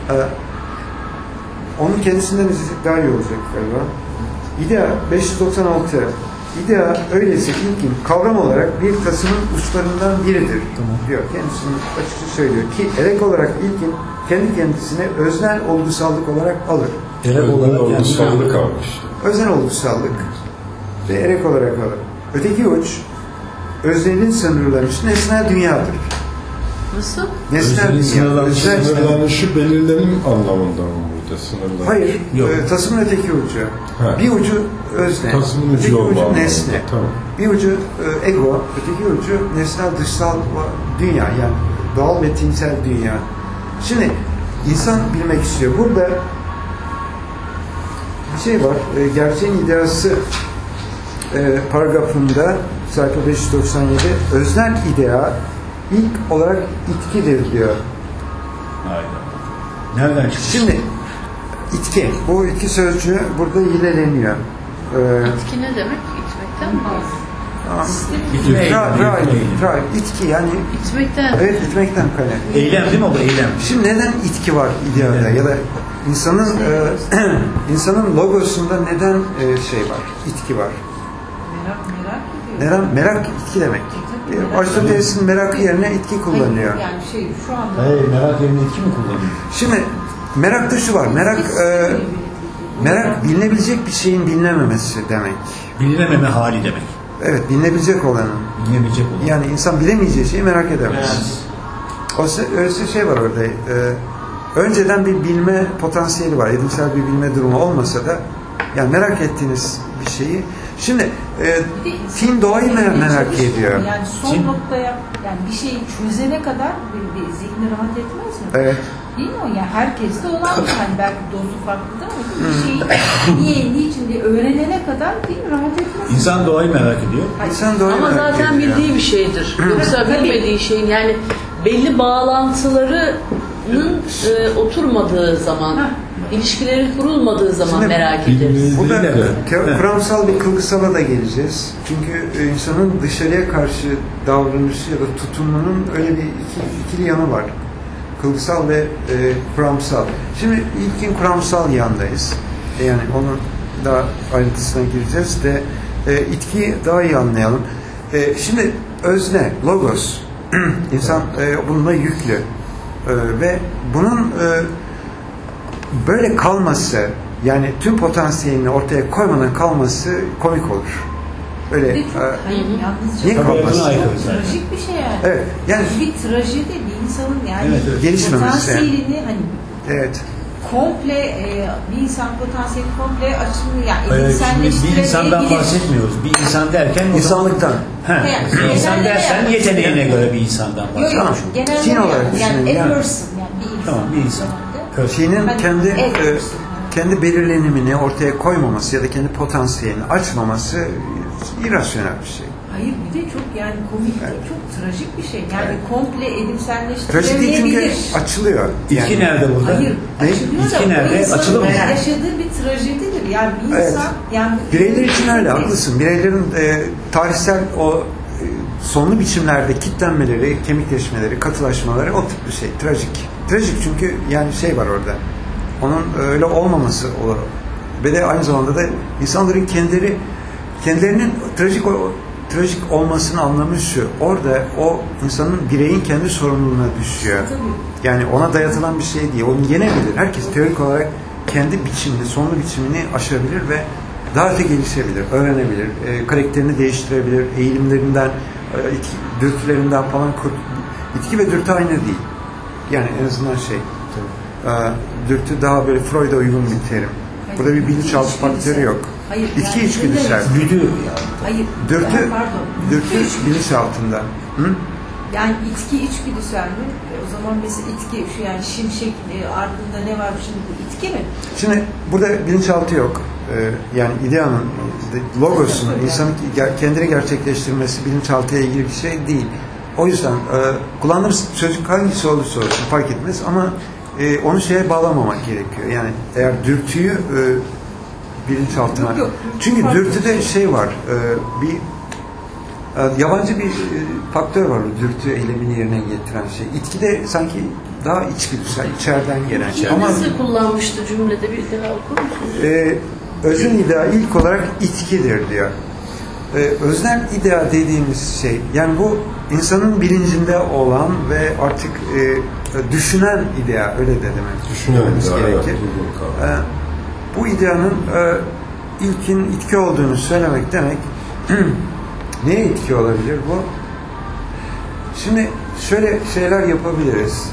Speaker 1: Onun kendisinden izledik daha iyi olacak galiba. İdea 596. İdea öyleyse ilkin kavram olarak bir tasımın uçlarından biridir diyor. Kendisini açıkça söylüyor ki erek olarak ilkin kendi kendisine öznel olgusallık olarak alır.
Speaker 4: Erek olarak
Speaker 2: olgusallık almış.
Speaker 1: Öznel olgusallık ve erek olarak alır. Öteki uç öznelin sınırlanışı nesnel dünyadır.
Speaker 6: Nasıl?
Speaker 1: Nesnel dünya.
Speaker 2: Sınırlanışı belirlenim anlamında mı burada sınırlanış?
Speaker 1: Hayır.
Speaker 4: Yok.
Speaker 1: Tasımın öteki ucu.
Speaker 2: Ha.
Speaker 1: Bir ucu özne.
Speaker 2: Tasımın
Speaker 1: öteki
Speaker 2: ucu olma anlamında.
Speaker 1: nesne.
Speaker 2: Tamam.
Speaker 1: Bir ucu ego, öteki ucu nesnel dışsal dünya yani doğal ve tinsel dünya. Şimdi insan bilmek istiyor. Burada bir şey var. Gerçeğin ideası paragrafında sayfa 597 öznel idea ilk olarak itkidir diyor.
Speaker 4: Aynen. Nereden çıktı?
Speaker 1: Şimdi itki. Bu itki sözcüğü burada yineleniyor.
Speaker 6: İtki ne demek? İtmekten mi?
Speaker 1: İtki yani
Speaker 6: İtmekten.
Speaker 1: evet itmekten kaynaklı.
Speaker 4: Eylem değil mi o da eylem?
Speaker 1: Şimdi neden itki var ideada ya da insanın logosunda neden şey var? İtki var. Merak itki demek. Aristoteles'in merakı yerine itki kullanıyor.
Speaker 3: Yani şu anda
Speaker 4: Hayır, merak yerine itki mi kullanıyor?
Speaker 1: Şimdi merakta şu var. Merak bilinebilecek bir şeyin bilinememesi demek.
Speaker 4: Bilinememe hali demek.
Speaker 1: Evet, bilinebilecek olanın.
Speaker 4: Bilinebilecek olan.
Speaker 1: Yani insan bilemeyeceği şeyi merak edemez. Öyle şey var orada. Önceden bir bilme potansiyeli var. Edimsel bir bilme durumu olmasa da yani merak ettiğiniz bir şeyi. Şimdi Tin doğayı merak ediyor.
Speaker 3: Yani son noktaya yani bir şeyi çözene kadar bir zihni rahat etmez mi?
Speaker 1: Evet.
Speaker 3: Değil mi o? Yani herkeste olan hani belki dozu farklıdır ama bir şeyi niye, niçin diye öğrenene kadar değil mi? Rahat etmez mi?
Speaker 4: İnsan doğayı merak ediyor.
Speaker 1: İnsan doğayı
Speaker 6: Ama
Speaker 1: merak
Speaker 6: zaten
Speaker 1: ediyor.
Speaker 6: bildiği bir şeydir. Yoksa bilmediği şeyin yani belli bağlantılarının oturmadığı zaman, ilişkileri kurulmadığı zaman
Speaker 1: Şimdi
Speaker 6: merak ederiz.
Speaker 1: Burada
Speaker 2: Evet.
Speaker 1: kuramsal bir kılgısala da geleceğiz. Çünkü insanın dışarıya karşı davranışı ya da tutumunun öyle bir ikili yanı var. Kılgısal ve kuramsal. Şimdi ilkin kuramsal yandayız. Yani onun daha ayrıntısına gireceğiz de itkiyi daha iyi anlayalım. Şimdi özne, logos. İnsan bununla yüklü. Ve bunun böyle kalması yani tüm potansiyelini ortaya koymadan kalması komik olur. Öyle
Speaker 3: Hayır, yalnızca
Speaker 1: niye kalmasın?
Speaker 3: trajik bir şey yani.
Speaker 1: Evet. Yani
Speaker 3: bir trajedi bir insanın yani
Speaker 1: gelişmemesi.
Speaker 3: potansiyelini hani
Speaker 1: evet.
Speaker 3: komple bir insan potansiyeli komple açılıyor yani
Speaker 4: Bir insandan bahsetmiyoruz. Bir insan derken
Speaker 1: İnsanlıktan.
Speaker 4: Bir insan dersen yeteneğine göre bir insandan bahsediyoruz.
Speaker 1: Tamam.
Speaker 3: Genelde
Speaker 1: Tin olarak
Speaker 3: yani
Speaker 1: düşünün.
Speaker 3: a
Speaker 1: Yani.
Speaker 3: person yani bir insan.
Speaker 4: Tamam, bir insan.
Speaker 1: Şeyinin
Speaker 3: Hani
Speaker 1: kendi belirlenimini ortaya koymaması ya da kendi potansiyelini açmaması irrasyonel bir şey.
Speaker 3: Hayır bir de çok yani komik değil, çok trajik bir şey. Yani komple edimselleştirilebilir.
Speaker 1: Trajik değil çünkü açılıyor.
Speaker 4: İlki nerede burada?
Speaker 3: Hayır, açılıyor
Speaker 4: İlki
Speaker 3: da
Speaker 4: nerede?
Speaker 3: o insanın
Speaker 4: Açılır mı?
Speaker 3: yaşadığı bir trajedidir. Yani bir
Speaker 1: Evet.
Speaker 3: insan yani
Speaker 1: Bireyler için öyle haklısın. Bireylerin tarihsel o sonlu biçimlerde kitlenmeleri, kemikleşmeleri, katılaşmaları o tip bir şey. Trajik. Trajik çünkü yani şey var orada. onun öyle olmaması olur. Ve de aynı zamanda da insanların kendilerinin trajik olmasının anlamı şu. Orada o insanın, bireyin kendi sorumluluğuna düşüyor. Yani ona dayatılan bir şey değil. Onu yenebilir. Herkes teorik olarak kendi biçimini, sonlu biçimini aşabilir ve daha da gelişebilir, öğrenebilir, karakterini değiştirebilir, eğilimlerinden, dürtülerinden falan. İtki ve dürtü aynı değil. Yani en azından dürtü daha böyle Freud'a uygun bir terim. Burada bir bilinçaltı faktörü yok.
Speaker 3: Hayır,
Speaker 1: İtki
Speaker 3: yani
Speaker 1: içgüdüsel.
Speaker 3: Hayır.
Speaker 1: Dürtü bilinç altında. Hı?
Speaker 3: Yani itki içgüdüsel mi? O zaman mesela itki şu, yani şimşek ardında ne var şimdi, bu itki mi?
Speaker 1: Şimdi burada bilinçaltı yok. Yani ideanın, logosun, insanın kendini gerçekleştirmesi bilinçaltıya ilgili bir şey değil. O yüzden kullandığımız sözcük hangisi olursa olsun fark etmez ama onu şeye bağlamamak gerekiyor. Yani eğer dürtüyü bilinçaltına...
Speaker 3: Yok,
Speaker 1: çünkü dürtüde şey var, bir yabancı bir faktör var, dürtü eylemini yerine getiren şey. İtkide sanki daha içgüdüsel, içeriden gelen şey.
Speaker 6: Ama nasıl kullanmıştı cümlede, bir daha okur musunuz?
Speaker 1: Özün idea ilk olarak itkidir diyor. Öznel idea dediğimiz şey, yani bu insanın bilincinde olan ve artık düşünen idea, öyle de demek.
Speaker 2: Düşünen
Speaker 1: gerekir. Bu ideanın ilkin itki olduğunu söylemek demek. Neye itki olabilir bu? Şimdi şöyle şeyler yapabiliriz.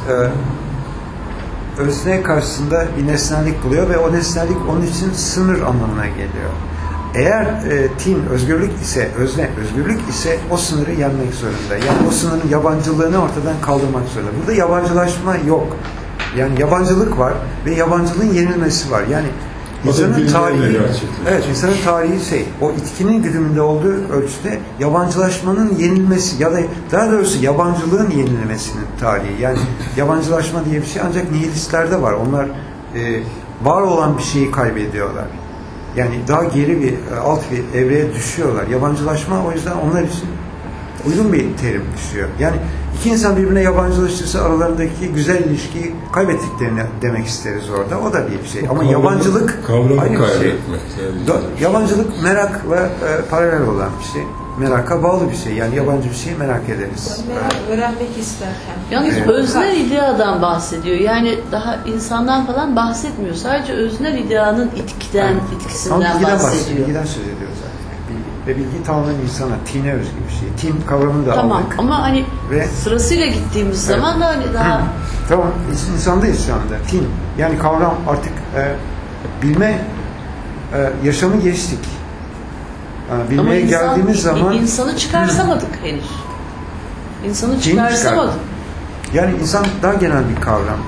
Speaker 1: Özne karşısında bir nesnellik buluyor ve o nesnellik onun için sınır anlamına geliyor. Eğer tin özgürlük ise, özne özgürlük ise o sınırı yenmek zorunda. Yani o sınırın yabancılığını ortadan kaldırmak zorunda. Burada yabancılaşma yok. Yani yabancılık var ve yabancılığın yenilmesi var. Yani insanın tarihi, insanın tarihi o itkinin güdümünde olduğu ölçüde yabancılaşmanın yenilmesi ya da daha doğrusu yabancılığın yenilmesinin tarihi. Yani yabancılaşma diye bir şey ancak nihilistlerde var. Onlar var olan bir şeyi kaybediyorlar. Yani daha geri bir alt bir evreye düşüyorlar. Yabancılaşma o yüzden onlar için uygun bir terim düşüyor. Yani iki insan birbirine yabancılaşırsa aralarındaki güzel ilişkiyi kaybettiklerini demek isteriz orada. O da bir şey. Ama yabancılık
Speaker 2: ayrı bir şey.
Speaker 1: Yabancılık merakla paralel olan bir şey. Meraka bağlı bir şey. Yani yabancı bir şeyi merak ederiz.
Speaker 3: Merak öğrenmek isterken.
Speaker 6: Yalnız öznel ideadan bahsediyor. Yani daha insandan falan bahsetmiyor. Sadece öznel ideanın itkisinden bahsediyor.
Speaker 1: Bilgiden söz ediyoruz zaten. Ve bilgi tamamen insana, tine özgü bir şey. Tin kavramını da
Speaker 6: tamam,
Speaker 1: aldık.
Speaker 6: Ama hani sırasıyla gittiğimiz zaman da hani daha...
Speaker 1: Tamam, insandayız şu anda. Tin, yani kavram artık bilme yaşamı geçtik. Bilmeye geldiğimiz zaman...
Speaker 6: İnsanı çıkarsamadık henüz. İnsanı çıkarsamadık.
Speaker 1: Yani insan daha genel bir kavram.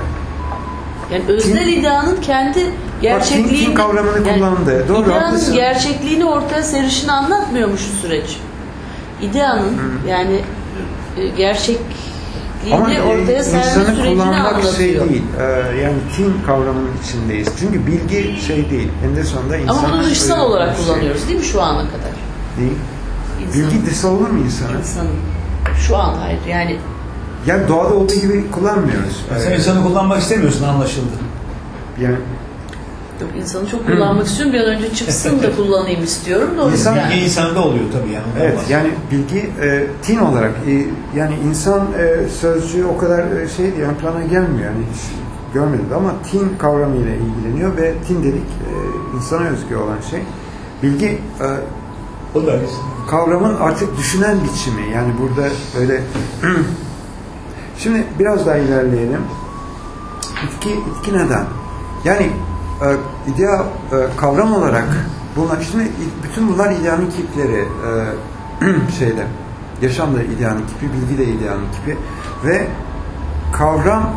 Speaker 6: Yani öznel ideanın kendi gerçekliğini...
Speaker 1: Tin kavramını kullandı. Doğru,
Speaker 6: ideanın
Speaker 1: haklısın.
Speaker 6: gerçekliğini ortaya serişini anlatmıyormuş şu süreç. İdeanın yani gerçekliğini ortaya serme sürecini anlatıyor.
Speaker 1: Şey değil. Yani tin kavramının içindeyiz. Çünkü bilgi şey değil. En sonunda insan...
Speaker 6: Ama bunu dışsal olarak kullanıyoruz değil mi şu ana kadar?
Speaker 1: Değil. Bilgi dışsal olur mu insana?
Speaker 6: İnsanın. Şu an hayır yani.
Speaker 1: Yani doğada olduğu gibi kullanmıyoruz.
Speaker 4: Sen insanı kullanmak istemiyorsun, anlaşıldı.
Speaker 1: Yani
Speaker 6: insanı çok kullanmak istiyorum. Bir an önce çıksın da kullanayım istiyorum. Da
Speaker 4: bilgi insanda oluyor tabii yani.
Speaker 1: Evet, yani bilgi tin olarak yani insan sözcüğü o kadar şey ön plana gelmiyor. Yani hiç görmedik ama tin kavramıyla ilgileniyor ve tin dedik insana özgü olan şey. Bilgi kavramın artık düşünen biçimi. Yani burada öyle şimdi biraz daha ilerleyelim. İtki neden? Yani idea kavram olarak bunlar, şimdi bütün bunlar ideanın kipleri şeyde, yaşam da ideanın kipi, bilgi de ideanın kipi ve kavram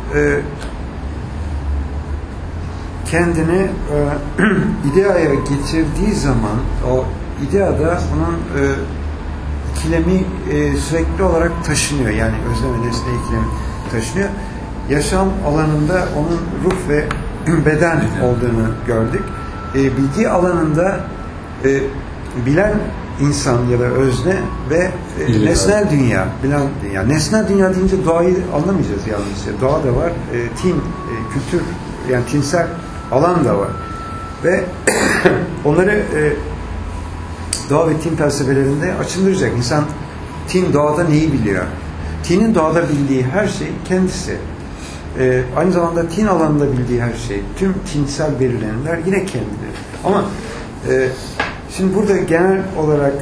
Speaker 1: kendini ideaya getirdiği zaman o ideada onun ikilemi sürekli olarak taşınıyor. Yani özlem ve nesne ikilemi taşınıyor. Yaşam alanında onun ruh ve beden olduğunu gördük. Bilgi alanında bilen insan ya da özne ve nesnel dünya, bilen dünya. Nesnel dünya deyince doğayı anlamayacağız yalnızca. Doğa da var, tin, kültür yani tinsel alan da var. Ve onları doğa ve tin felsefelerinde açılacak. İnsan tin doğada neyi biliyor? Tinin doğada bildiği her şey kendisi. Aynı zamanda tin alanında bildiği her şey, tüm tinsel belirlenenler yine kendidir. Ama şimdi burada genel olarak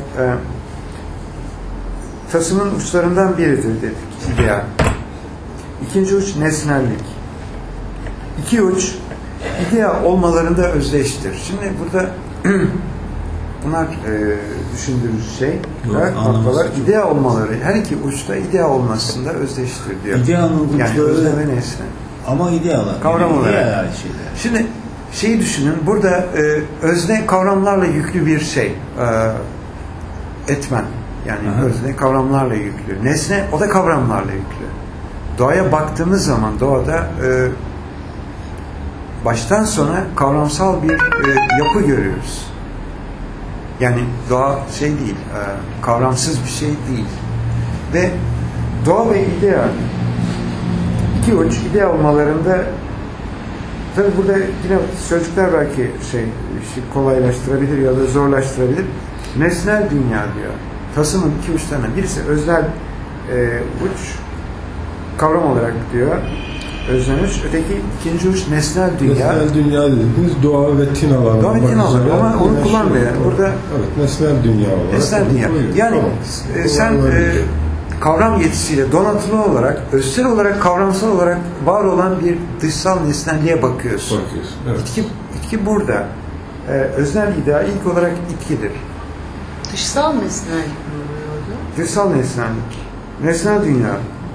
Speaker 1: tasımın uçlarından biridir dedik. İdeal. İkinci uç nesnellik. İki uç ideal olmalarında özdeştir. Şimdi burada bunlar düşündüğümüz şey, noktalar ideal olmaları, her iki uçta ideal olmasında özdeştir diyor.
Speaker 4: İdealın
Speaker 1: yani
Speaker 4: uçları
Speaker 1: özne ve nesne.
Speaker 4: Ama ideal.
Speaker 1: Kavram olarak. Şimdi şeyi düşünün, burada özne kavramlarla yüklü bir şey. Etmen. Yani özne kavramlarla yüklü. Nesne o da kavramlarla yüklü. Doğaya baktığımız zaman doğada baştan sona kavramsal bir yapı görüyoruz. Yani doğa şey değil, kavramsız bir şey değil. Ve doğa ve ideal iki uç ideal olmalarında tabi burada yine sözcükler belki işi kolaylaştırabilir ya da zorlaştırabilir. Nesnel dünya diyor. Tasımın iki uçlarından birisi öznel uç kavram olarak diyor. Öznel uç. Öteki ikinci uç nesnel dünya.
Speaker 2: Nesnel dünya dediğimiz doğa ve tin alanı.
Speaker 1: Doğa ve tin alanı ama onu kullanmıyor. Yani burada
Speaker 2: evet, nesnel dünya olarak.
Speaker 1: Nesnel dünya. Yani sen kavram yetisiyle donatılı olarak, özsel olarak, kavramsal olarak var olan bir dışsal nesnelliğe bakıyorsun.
Speaker 2: Evet.
Speaker 1: İtki burada. Öznel ideal ilk olarak itkidir.
Speaker 6: Dışsal nesnellik mi oluyordu?
Speaker 1: Dışsal nesnellik. Nesnel dünya.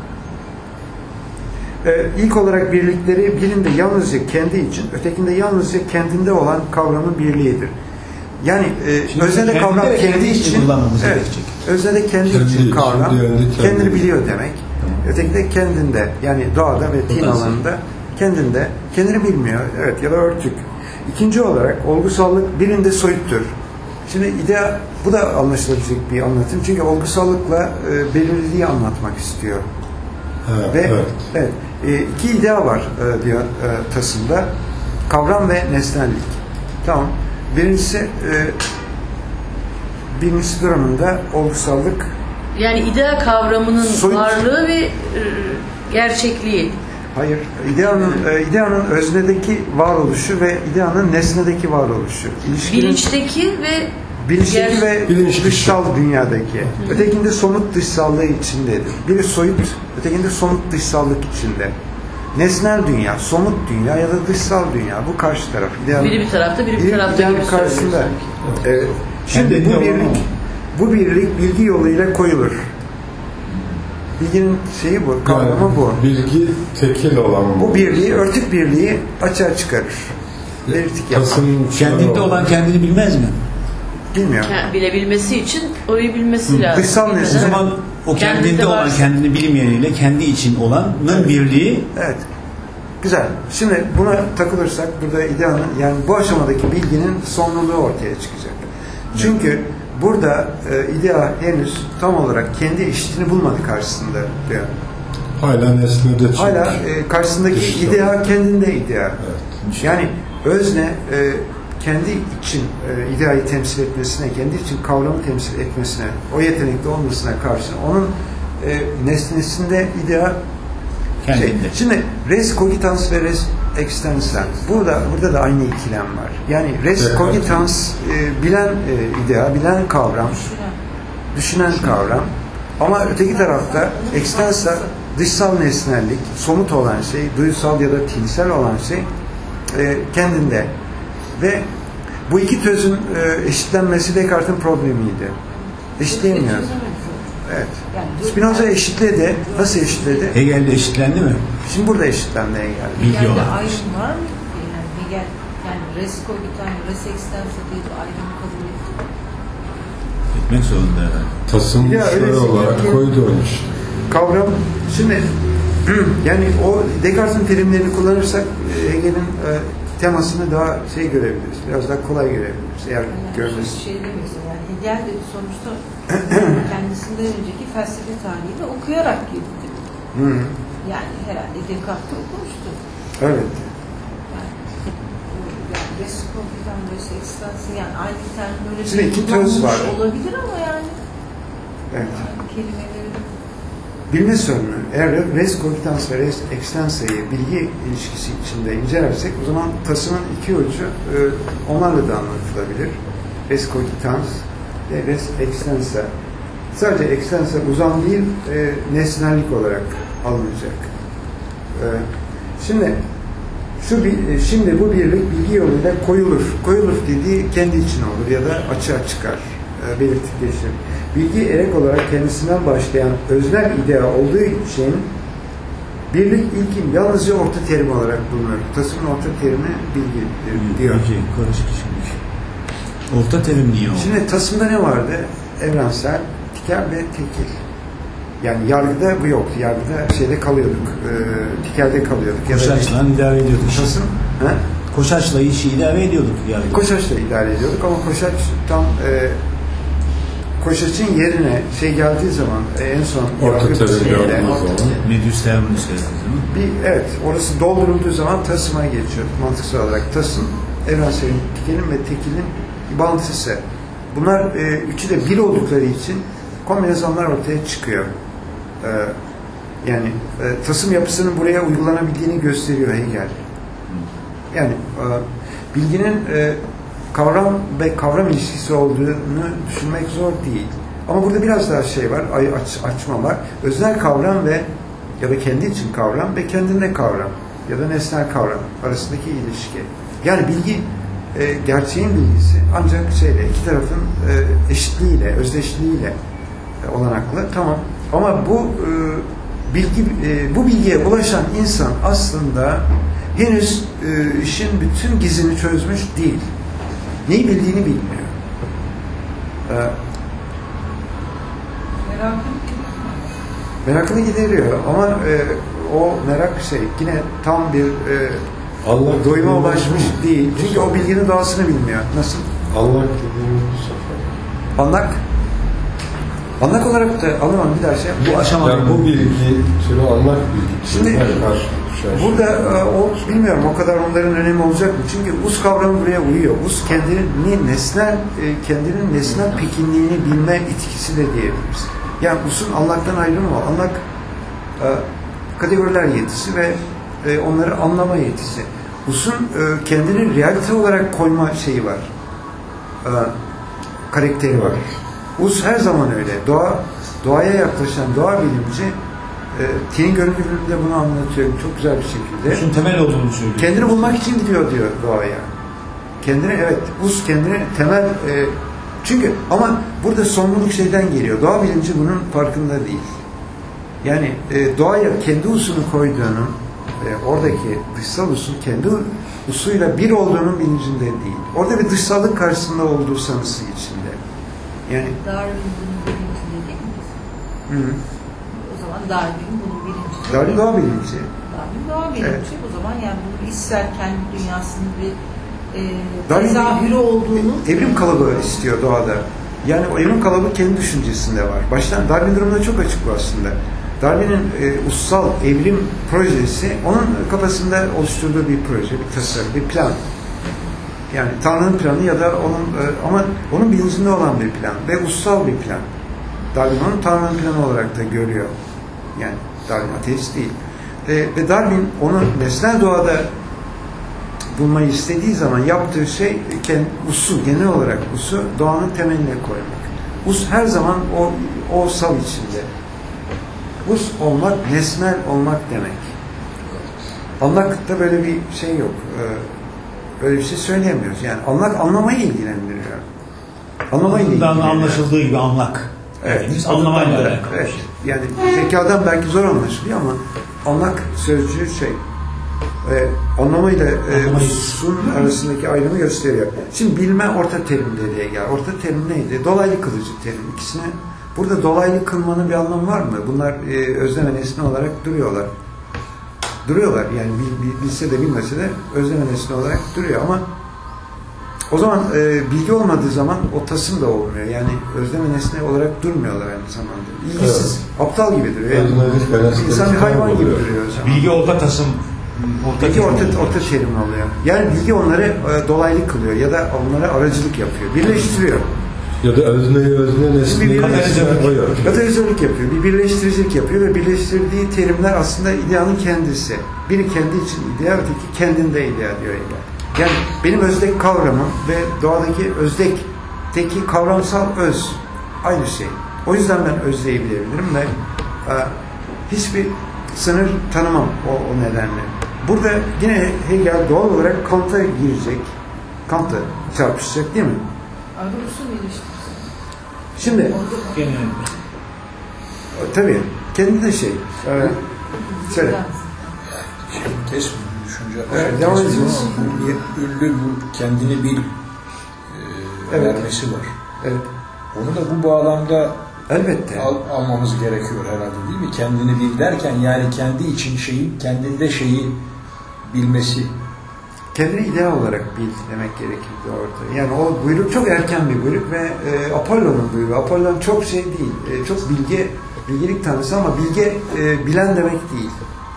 Speaker 1: İlk olarak birlikleri birinde yalnızca kendi için, ötekinde yalnızca kendinde olan kavramın birliğidir. Yani özelde kavram kendi için, evet, özelde kendi için kavram, kendini biliyor demek. Ötekinde kendinde, yani doğada ve tin alanında kendinde, kendini bilmiyor, evet, ya da örtük. İkinci olarak olgusallık birinde soyuttur. Şimdi ideal, bu da anlaşılabilecek bir anlatım. Çünkü olgusallıkla belirliliği anlatmak istiyor. Ve evet, iki idea var diyor tasında. Kavram ve nesnellik. Tamam. Birincisi durumunda olgusallık.
Speaker 6: Yani idea kavramının varlığı ve gerçekliği.
Speaker 1: Hayır. İdeanın öznedeki varoluşu ve ideanın nesnedeki varoluşu.
Speaker 6: Bilinçteki ve
Speaker 1: dışsal dünyadaki. Ötekinde somut dışsallığı içindedir. Biri soyut, ötekinde somut dışsallık içinde. Nesnel dünya, somut dünya ya da dışsal dünya. Bu karşı taraf.
Speaker 6: Biri bir tarafta, biri bir tarafta gibi
Speaker 1: karşısında. Şimdi bu birlik bilgi yoluyla koyulur. Bilginin şeyi bu, kavramı bu.
Speaker 2: Bilgi tekil olan bu.
Speaker 1: Bu birliği, örtük birliği açığa çıkarır. Belirtik yapar.
Speaker 4: Kendinde olan kendini bilmez mi?
Speaker 1: Bilmiyor.
Speaker 6: Bilebilmesi için oyu bilmesi lazım.
Speaker 1: Dışsal nesne.
Speaker 4: O zaman o kendinde olan kendini bilmeyeniyle kendi için olanın birliği.
Speaker 1: Evet. Güzel. Şimdi buna takılırsak burada ideanın, yani bu aşamadaki bilginin sonluluğu ortaya çıkacak. Çünkü burada idea henüz tam olarak kendi eşitini bulmadı karşısında diyor.
Speaker 2: Hala nesnede çıkmış.
Speaker 1: Hala karşısındaki idea kendinde idea.
Speaker 2: Evet.
Speaker 1: Yani özne kendi için ideayı temsil etmesine, kendi için kavramı temsil etmesine, o yetenekli olmasına karşı onun nesnesinde idea Şimdi res cogitans ve res existensens. Burada da aynı ikilem var. Yani res cogitans bilen idea, bilen kavram, düşünen kavram. Ama öteki tarafta existensa dışsal nesnellik, somut olan şey, duysal ya da tinsel olan şey kendinde. Ve bu iki tözün eşitlenmesi Descartes'in problemiydi. Eşitleyemiyor. Evet. Spinoza eşitledi. Nasıl eşitledi?
Speaker 4: Hegel'de eşitlendi mi?
Speaker 1: Şimdi burada eşitlendi Hegel.
Speaker 4: Bilgi olarak.
Speaker 3: Ayrım var mı? Yani Hegel, yani res cogitan, res existensa diye bir ayrım kabul etti.
Speaker 4: Etmek zorunda herhalde.
Speaker 2: Tasımları olarak koydu onu.
Speaker 1: Kavram, şimdi yani o Descartes'in terimlerini kullanırsak Hegel'in temasını daha görebiliriz. Biraz daha kolay görebiliriz. Eğer görmesi.
Speaker 3: Şey demiyorsun yani Hegel de sonuçta kendisinden önceki felsefe tarihini okuyarak girdi. Yani herhalde Descartes'i okumuştu.
Speaker 1: Evet.
Speaker 3: Yani Reskogitan, ekstansiye yani aynı term böyle
Speaker 1: Şimdi iki töz var.
Speaker 3: Olabilir ama yani.
Speaker 1: Evet.
Speaker 3: Yani kelimeleri.
Speaker 1: Bilme sorunu. Eğer res cogitans ve res extensa'yı bilgi ilişkisi içinde incelersek o zaman tasımın iki ucu onlarla da anlatılabilir. Res cogitans ve res extensa. Sadece extensa uzam değil, nesnellik olarak alınacak. Şimdi bu birlik bilgi yoluyla koyulur. Koyulur dediği kendi içine olur ya da açığa çıkar. Belirtikleşir. Bilgi erek olarak kendisinden başlayan öznel idea olduğu için birlik ilkin yalnızca orta terim olarak bulunur. Tasımın orta terimi bilgi diyor.
Speaker 4: Karışık şimdi. Orta terim niye o?
Speaker 1: Şimdi tasımda ne vardı? Evrensel, tikel ve tekil. Yani yargıda bu yoktu. Yargıda şeyde kalıyorduk. Tikelde kalıyorduk.
Speaker 4: Koşaçla idare ediyorduk.
Speaker 1: Tasım, he?
Speaker 4: Koşaçla işi idare ediyorduk yargıda.
Speaker 1: Koşaçla idare ediyorduk ama Koşaç tam Koşaç'ın yerine geldiği zaman en son
Speaker 2: orta terim
Speaker 4: Medius terminus
Speaker 1: evet, orası doldurulduğu zaman tasıma geçiyor mantıksal olarak. Tasım, evrenselin, tikelin ve tekilin bağıntısı. Bunlar üçü de bir oldukları için kombinasyonlar ortaya çıkıyor. Yani tasım yapısının buraya uygulanabildiğini gösteriyor Hegel. Yani bilginin kavram ve kavram ilişkisi olduğunu düşünmek zor değil. Ama burada biraz daha var, açma var. Öznel kavram ve ya da kendi için kavram ve kendine kavram ya da nesnel kavram arasındaki ilişki. Yani bilgi gerçeğin bilgisi ancak iki tarafın eşitliğiyle, özdeşliğiyle olanaklı. Tamam. Ama bu bilgiye ulaşan insan aslında henüz işin bütün gizini çözmüş değil. Neyi bildiğini bilmiyor. Merakını gideriyor ama o merak yine tam bir doyuma ulaşmış değil. Çünkü o bilginin doğasını bilmiyor. Nasıl?
Speaker 2: Anlak dediğimiz bu sefer.
Speaker 1: Anlak olarak da alamam bir daha
Speaker 2: Bu aşamada bu bilgi türü anlak bilgi.
Speaker 1: Şimdi burada bilmiyorum o kadar onların önemi olacak mı? Çünkü us kavramı buraya uyuyor. Us kendinin nesnel pekinliğini bilme etkisi de diyebiliriz. Yani usun anlaktan ayrımı var. Anlak kategoriler yetisi ve onları anlama yetisi. Us'un kendini realite olarak koyma şeyi var. Karakteri var. Us her zaman öyle. Doğaya yaklaşan doğa bilimci Tin'in görüntülerinde bunu anlatıyor. Çok güzel bir şekilde.
Speaker 4: Us'un temel olduğunu söylüyor.
Speaker 1: Kendini bulmak için gidiyor diyor doğaya. Us kendini temel çünkü ama burada sorumluluk şeyden geliyor. Doğa bilimci bunun farkında değil. Yani doğaya kendi usunu koyduğunun oradaki dışsal usun kendi usuyla bir olduğunun bilincinde değil. Orada bir dışsallık karşısında olduğu sanısı içinde. Yani
Speaker 3: Darwin bunun bilincinde değil mi?
Speaker 1: Hı.
Speaker 3: O zaman Darwin bunun bilincinde.
Speaker 1: Darwin doğa bilimci.
Speaker 3: Darwin doğa bilimci. Evet. O zaman yani bunun içsel kendi dünyasının bir
Speaker 1: tezahürü
Speaker 3: olduğunu
Speaker 1: evrim kalıbı istiyor doğada. Yani o evrim kalıbı kendi düşüncesinde var. Baştan Darwin durumunda çok açık bu aslında. Darwin'in ussal evrim projesi onun kafasında oluşturduğu bir proje, bir tasarım, bir plan. Yani Tanrı'nın planı ya da ama onun bilincinde olan bir plan ve ussal bir plan. Darwin onu Tanrı'nın planı olarak da görüyor. Yani Darwin ateist değil. Ve Darwin onu nesnel doğada bulmayı istediği zaman yaptığı şey genel olarak usu doğanın temeline koymak. Us her zaman o sal içinde. Us olmak, nesnel olmak demek. Anlaklıkta böyle bir şey yok. Böyle bir şey söyleyemiyoruz. Yani anlamayı ilgilendiriyor. Anlamayı ilgilendiriyor.
Speaker 4: Anlaşıldığı gibi anlak.
Speaker 1: Evet.
Speaker 4: Biz anlamayla alakalı.
Speaker 1: Evet. Yani zekadan belki zor anlaşılıyor ama anlak sözcüğü anlamayla usun arasındaki ayrımı gösteriyor. Şimdi bilme orta terim dediğe gel. Orta terim neydi? Dolaylı kılıcı terim. İkisine burada dolaylı kılmanın bir anlamı var mı? Bunlar özlem ve nesne olarak duruyorlar. Yani bilse de bilmese de özlem ve nesne olarak duruyor ama o zaman bilgi olmadığı zaman o tasım da olmuyor. Yani özlem ve nesne olarak durmuyorlar aynı zamanda. İlgisiz, aptal gibi duruyor. Yani. İnsan bir hayvan gibi duruyor o zaman.
Speaker 4: Bilgi olga tasım
Speaker 1: Bilgi orta terim oluyor. Yani bilgi onları dolaylı kılıyor ya da onlara aracılık yapıyor. Birleştiriyor.
Speaker 2: Ya da özne nesneyi
Speaker 1: ya da öznelik yapıyor. Bir birleştiricilik yapıyor ve birleştirdiği terimler aslında ideanın kendisi. Biri kendi için idea, öteki kendinde idea diyor idea. Yani benim özdek kavramım ve doğadaki özdekteki kavramsal öz aynı şey. O yüzden ben özdeği bilebilirim ve hiçbir sınır tanımam o nedenle. Burada yine Hegel doğal olarak Kant'a girecek. Kant'la çarpışacak değil mi?
Speaker 3: Arus'un ilişkisi.
Speaker 1: Şimdi tabii kendi de şey söyle.
Speaker 5: Kesme düşünce.
Speaker 1: Evet, devam ediyoruz.
Speaker 5: Ünlü bu kendini bil vermesi var.
Speaker 1: Evet.
Speaker 5: Onu da bu bağlamda
Speaker 1: elbette
Speaker 5: almamız gerekiyor herhalde değil mi? Kendini bil derken yani kendi için şeyi, kendinde şeyi bilmesi.
Speaker 1: Kendini idea olarak bil demek gerekirdi orada. Yani o buyruk çok erken bir buyruk ve Apollon'un buyruğu. Apollon çok şey değil. Çok bilgelik tanrısı ama bilge bilen demek değil.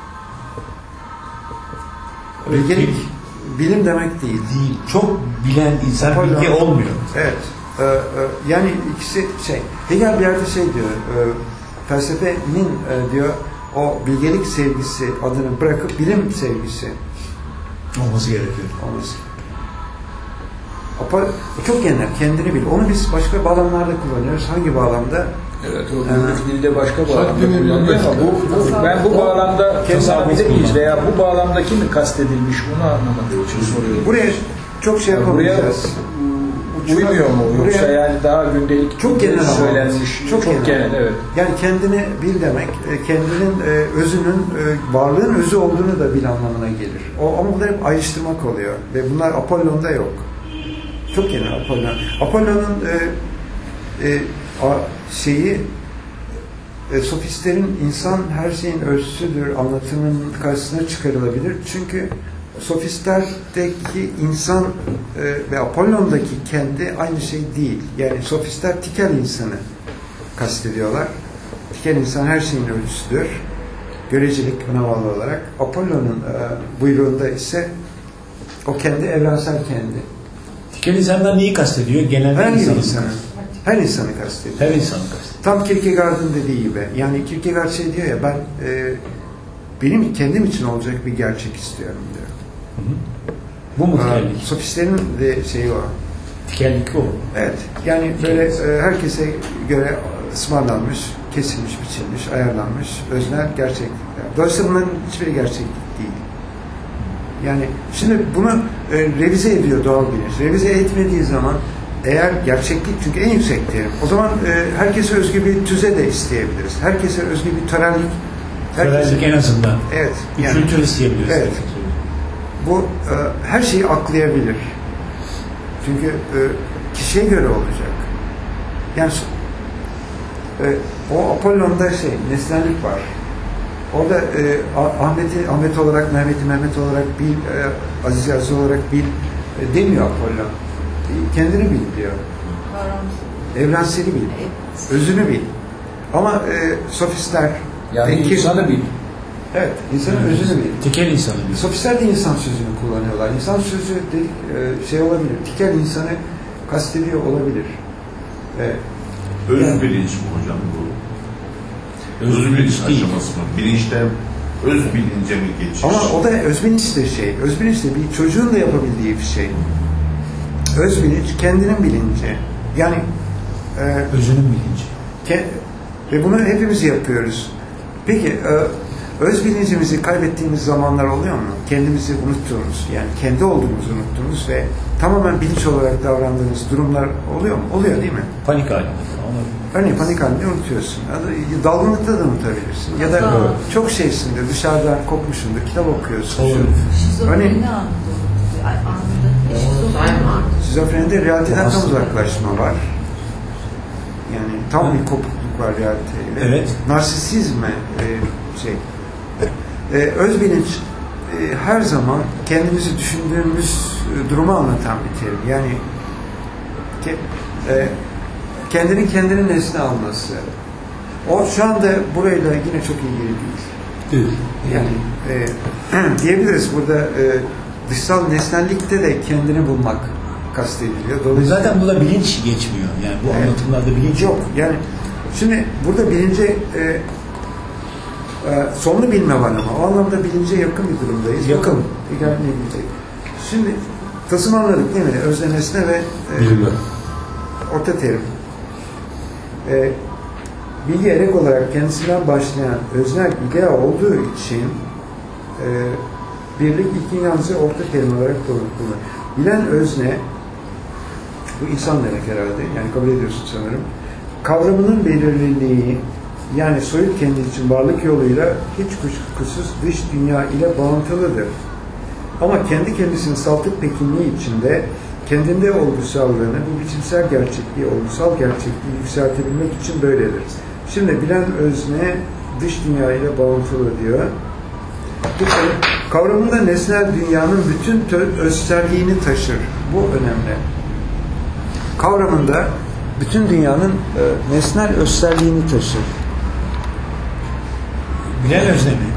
Speaker 1: Bilgelik bilim demek değil.
Speaker 4: Çok bilen insan
Speaker 1: Apollon,
Speaker 4: bilge olmuyor.
Speaker 1: Evet. Yani ikisi şey. Hegel bir yerde şey diyor. Felsefenin diyor o bilgelik sevgisi adını bırakıp bilim sevgisi
Speaker 4: olması gerekiyor.
Speaker 1: Çok genel, kendini bil. Onu biz başka bağlamlarda kullanıyoruz. Hangi bağlamda?
Speaker 5: Evet, o günlük dilde başka bağlamda kullanılıyor ama ben bu bağlamda tasavvufta miyiz veya bu bağlamdaki mi kastedilmiş onu anlamadığım için soruyorum.
Speaker 1: Buraya çok şey yapamayacağız.
Speaker 5: Uymuyor mu? Yoksa yani daha gündelik
Speaker 1: çok genel
Speaker 5: söylenmiş. Çok genel, evet.
Speaker 1: Yani kendini bil demek, kendinin özünün, varlığın özü olduğunu da bil anlamına gelir. Ama bunlar hep ayrıştırmak oluyor. Ve bunlar Apollon'da yok. Çok genel Apollon. Apollon'un sofistlerin insan her şeyin ölçüsüdür anlatımının karşısına çıkarılabilir. Çünkü sofistlerdeki insan ve Apollon'daki kendi aynı şey değil. Yani sofistler tikel insanı kastediyorlar. Tikel insan her şeyin ölçüsüdür. Görecelik buna bağlı olarak. Apollon'un buyruğunda ise o kendi evrensel kendi.
Speaker 4: Tikel insanlar neyi kastediyor? Genelde
Speaker 1: her insanı. Her insanı kastediyor.
Speaker 4: Her insanı kastediyor.
Speaker 1: Tam Kierkegaard'ın dediği gibi. Yani Kierkegaard şey diyor ya ben benim kendim için olacak bir gerçek istiyorum diyor.
Speaker 4: Hı. Bu mu tikellik?
Speaker 1: Sofistlerin de şeyi o.
Speaker 4: Tikellik o.
Speaker 1: Evet. Yani böyle herkese göre ısmarlanmış, kesilmiş, biçilmiş, ayarlanmış, öznel gerçeklikler. Dolayısıyla bunların hiçbiri gerçeklik değil. Yani şimdi bunu revize ediyor doğal bilinç. Revize etmediği zaman eğer gerçeklik çünkü en yüksek terim. O zaman herkese özgü bir tüze de isteyebiliriz. Herkese özgü bir törellik.
Speaker 4: Törellik en azından.
Speaker 1: Evet.
Speaker 4: Bir yani, kültür isteyebiliriz.
Speaker 1: Evet. Bu her şeyi aklayabilir. Çünkü kişiye göre olacak. Yani o Apollon'da nesnellik var. Orada Ahmet olarak, Mehmet olarak bil, Aziz olarak bil demiyor Apollon. Kendini bil diyor. Evrenseli bil. Özünü bil. Ama sofistler
Speaker 5: yani insanı bil.
Speaker 1: Evet, insanın özünü bil.
Speaker 4: Tikel insanı bil.
Speaker 1: Sofistler de insan sözünü kullanıyorlar. İnsan sözü dedik, olabilir. Tikel insanı kastediyor olabilir.
Speaker 9: Öz bilinç mi hocam bu? Öz bilinç aşaması mı? Bilinçten öz bilince mi geçiş?
Speaker 1: Ama o da öz bilinç de öz bilinç de bir çocuğun da yapabildiği bir şey. Öz bilinç kendinin bilinci. Yani
Speaker 4: özünün bilinci.
Speaker 1: Ve bunu hepimiz yapıyoruz. Peki öz bilincimizi kaybettiğimiz zamanlar oluyor mu? Kendimizi unuttuğumuz, yani kendi olduğumuzu unuttuğumuz ve tamamen bilinç olarak davrandığımız durumlar oluyor mu? Oluyor değil mi?
Speaker 4: Panik halinde.
Speaker 1: Örneğin panik halinde unutuyorsun. Dalgınlıkta da unutabilirsin. Ya da çok şeysindir, dışarıdan kopmuşsundur, kitap okuyorsun.
Speaker 3: Şizofreni
Speaker 1: Şizofrenide realiteden tam uzaklaşma var. Yani tam bir kopukluk var realiteyle.
Speaker 4: Evet.
Speaker 1: Narsisizme öz bilinç her zaman kendimizi düşündüğümüz durumu anlatan bir terim. Yani kendinin nesne alması. O şu anda burayla yine çok ilgili değil.
Speaker 2: Değil.
Speaker 1: Yani diyebiliriz burada dışsal nesnellikte de kendini bulmak kastediliyor. Dolayısıyla
Speaker 4: Zaten burada bilinç geçmiyor. Yani bu anlatımlarda bilinç
Speaker 1: yok. Yani şimdi burada bilince sonlu bilme var ama o anlamda bilince yakın bir durumdayız.
Speaker 4: Yakın.
Speaker 1: Şimdi tasımı anladık değil mi? Özne, nesne ve
Speaker 2: Bilme.
Speaker 1: orta terim. Bilgi erek olarak kendisinden başlayan öznel idea olduğu için birlik ilkin yalnızca orta terim olarak kullanılır. Bilen özne, bu insan demek herhalde, yani kabul ediyorsun sanırım, kavramının belirliliği, yani soyut kendi için varlık yoluyla hiç kuşkusuz dış dünya ile bağlantılıdır. Ama kendi kendisinin saltık pekinliği içinde kendinde olgusallığını, bu biçimsel gerçekliği, olgusal gerçekliği yükseltebilmek için böyledir. Şimdi bilen özne dış dünya ile bağlantılı diyor. Kavramında nesnel dünyanın bütün özselliğini taşır. Bu önemli. Kavramında bütün dünyanın nesnel özselliğini taşır.
Speaker 4: Bilen özne mi?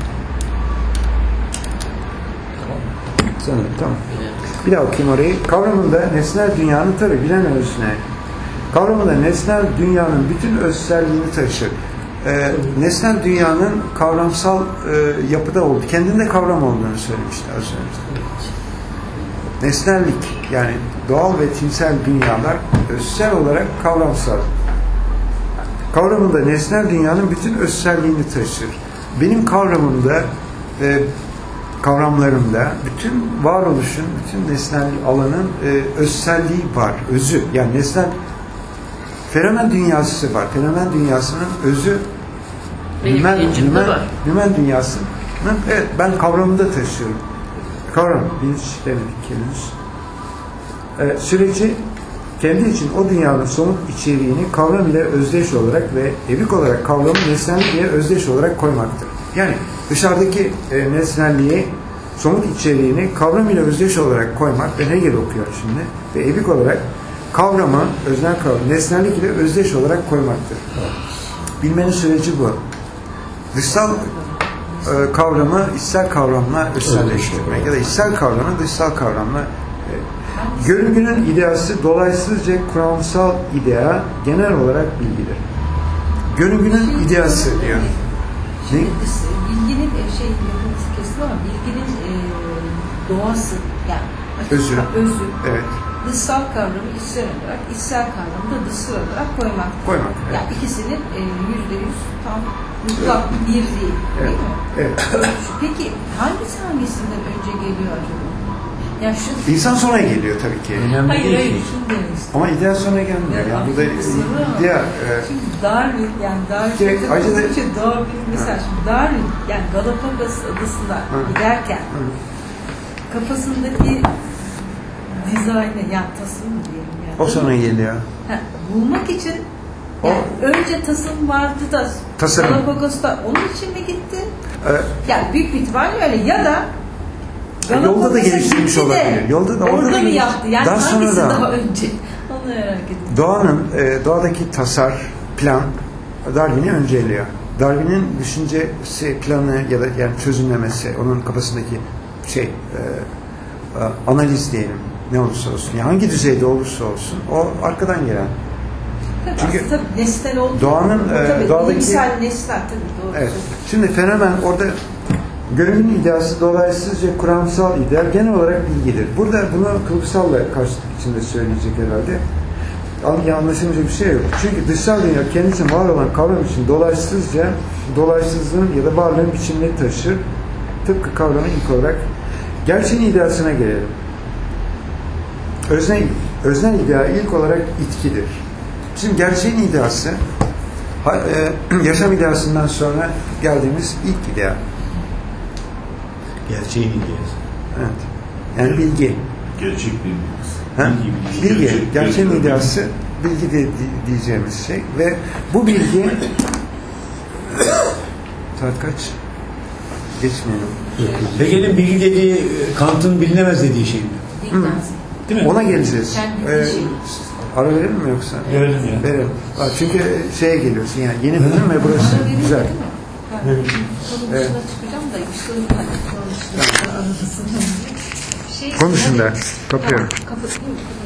Speaker 1: Sanırım, tamam. Bir daha okuyayım orayı. Kavramında nesnel dünyanın tabi bilen özne. Kavramında nesnel dünyanın bütün özselliğini taşır. Nesnel dünyanın kavramsal yapıda olduğu, kendinde kavram olduğunu söylemişti az önce. Nesnellik, yani doğal ve timsel dünyalar özsel olarak kavramsal. Kavramında nesnel dünyanın bütün özselliğini taşır. Benim kavramımda kavramlarımda bütün varoluşun, bütün nesnel alanın özselliği var, özü. Yani nesnel fenomen dünyası var. Fenomen dünyasının özü Nümen dünyasının evet, ben kavramında taşıyorum. Kavram, bilinç demedik henüz. Süreci kendi için o dünyanın somut içeriğini kavram ile özdeş olarak ve evrik olarak kavramın nesnelliğe özdeş olarak koymaktır. Yani dışarıdaki nesnelliği, somut içeriğini kavram ile özdeş olarak koymak ve Hegel okuyor şimdi ve evrik olarak kavramı, öznel kavram, nesnellik ile özdeş olarak koymaktır. Bilmenin süreci bu. Dışsal kavramı içsel kavramla özselleştirmek ya da içsel kavramı dışsal kavramla görüngünün ideası dolayısızca kuramsal idea genel olarak bilgidir. Görüngünün ideası diyor.
Speaker 3: Şimdi bilginin kesin ama bilginin doğası yani
Speaker 1: özü.
Speaker 3: Evet. Dışsal kavramı içsel olarak, içsel kavramı da dışsal olarak koymak. Yani ikisinin %100 tam mutlak bir değil.
Speaker 1: Evet.
Speaker 3: Değil mi?
Speaker 1: Evet.
Speaker 3: Peki hangisinden önce geliyor acaba? Yani
Speaker 1: İnsan sonra geliyor tabii ki.
Speaker 3: Hayır. Şimdi
Speaker 1: ama idea sonra gelmiyor. Yani burada idea
Speaker 3: şimdi Darwin mesela şimdi Darwin yani Galapagos adasına giderken kafasındaki dizaynı yani tasarım diyelim yani.
Speaker 1: O sonra geliyor.
Speaker 3: Bulmak için yani önce tasarım vardı da Galapagos'ta onun için mi gitti? Yani büyük bir ihtimalle öyle ya da
Speaker 1: yolda da geliştirmiş olabilir. Yolda da
Speaker 3: orada mı yaptı? Yani
Speaker 1: daha
Speaker 3: hangisi
Speaker 1: sonra
Speaker 3: daha önce? Onu merak ediyorum.
Speaker 1: Doğadaki tasar, plan Darwin'i önceliyor. Darwin'in düşüncesi, planı ya da yani çözümlemesi, onun kafasındaki analiz diyelim. Ne olursa olsun. Yani hangi düzeyde olursa olsun o arkadan gelen.
Speaker 3: Çünkü tabii nesnel olduğu
Speaker 1: doğanın doğadaki
Speaker 3: nesnel tabii doğru.
Speaker 1: Evet. Şimdi fenomen orada görünümün ideası dolayısızca kuramsal idea genel olarak bilgidir. Burada bunu kılıksalla karşılık içinde söyleyecek herhalde. Anlaşılmayacak bir şey yok. Çünkü dışsal dünya kendisinin var olan kavram için dolayısızlığın ya da varlığın biçimini taşır. Tıpkı kavramın ilk olarak gerçeğin ideasına gelelim. Öznel idea ilk olarak itkidir. Şimdi gerçeğin ideası yaşam ideasından sonra geldiğimiz ilk idea.
Speaker 4: Gerçeğin ideası.
Speaker 1: Evet. Yani bilgi.
Speaker 9: Gerçek bilgi.
Speaker 1: Bilgi. Gerçeğin ideası bilgi de diyeceğimiz şey ve bu bilgi saat kaç? Geçmeyelim.
Speaker 4: Hegel'in bilgi dediği Kant'ın bilinemez dediği şey mi? Değil mi?
Speaker 1: Ona geleceğiz. Ara verelim mi yoksa?
Speaker 4: Verelim ya.
Speaker 1: Verelim. Çünkü şeye geliyorsun yani yeni bölüm ve burası güzel.
Speaker 3: Konu dışına çıkacağım da Yusuf'un konu dışına arasında.
Speaker 1: Konuşun da. Kapıyorum.
Speaker 3: Kapatayım mı?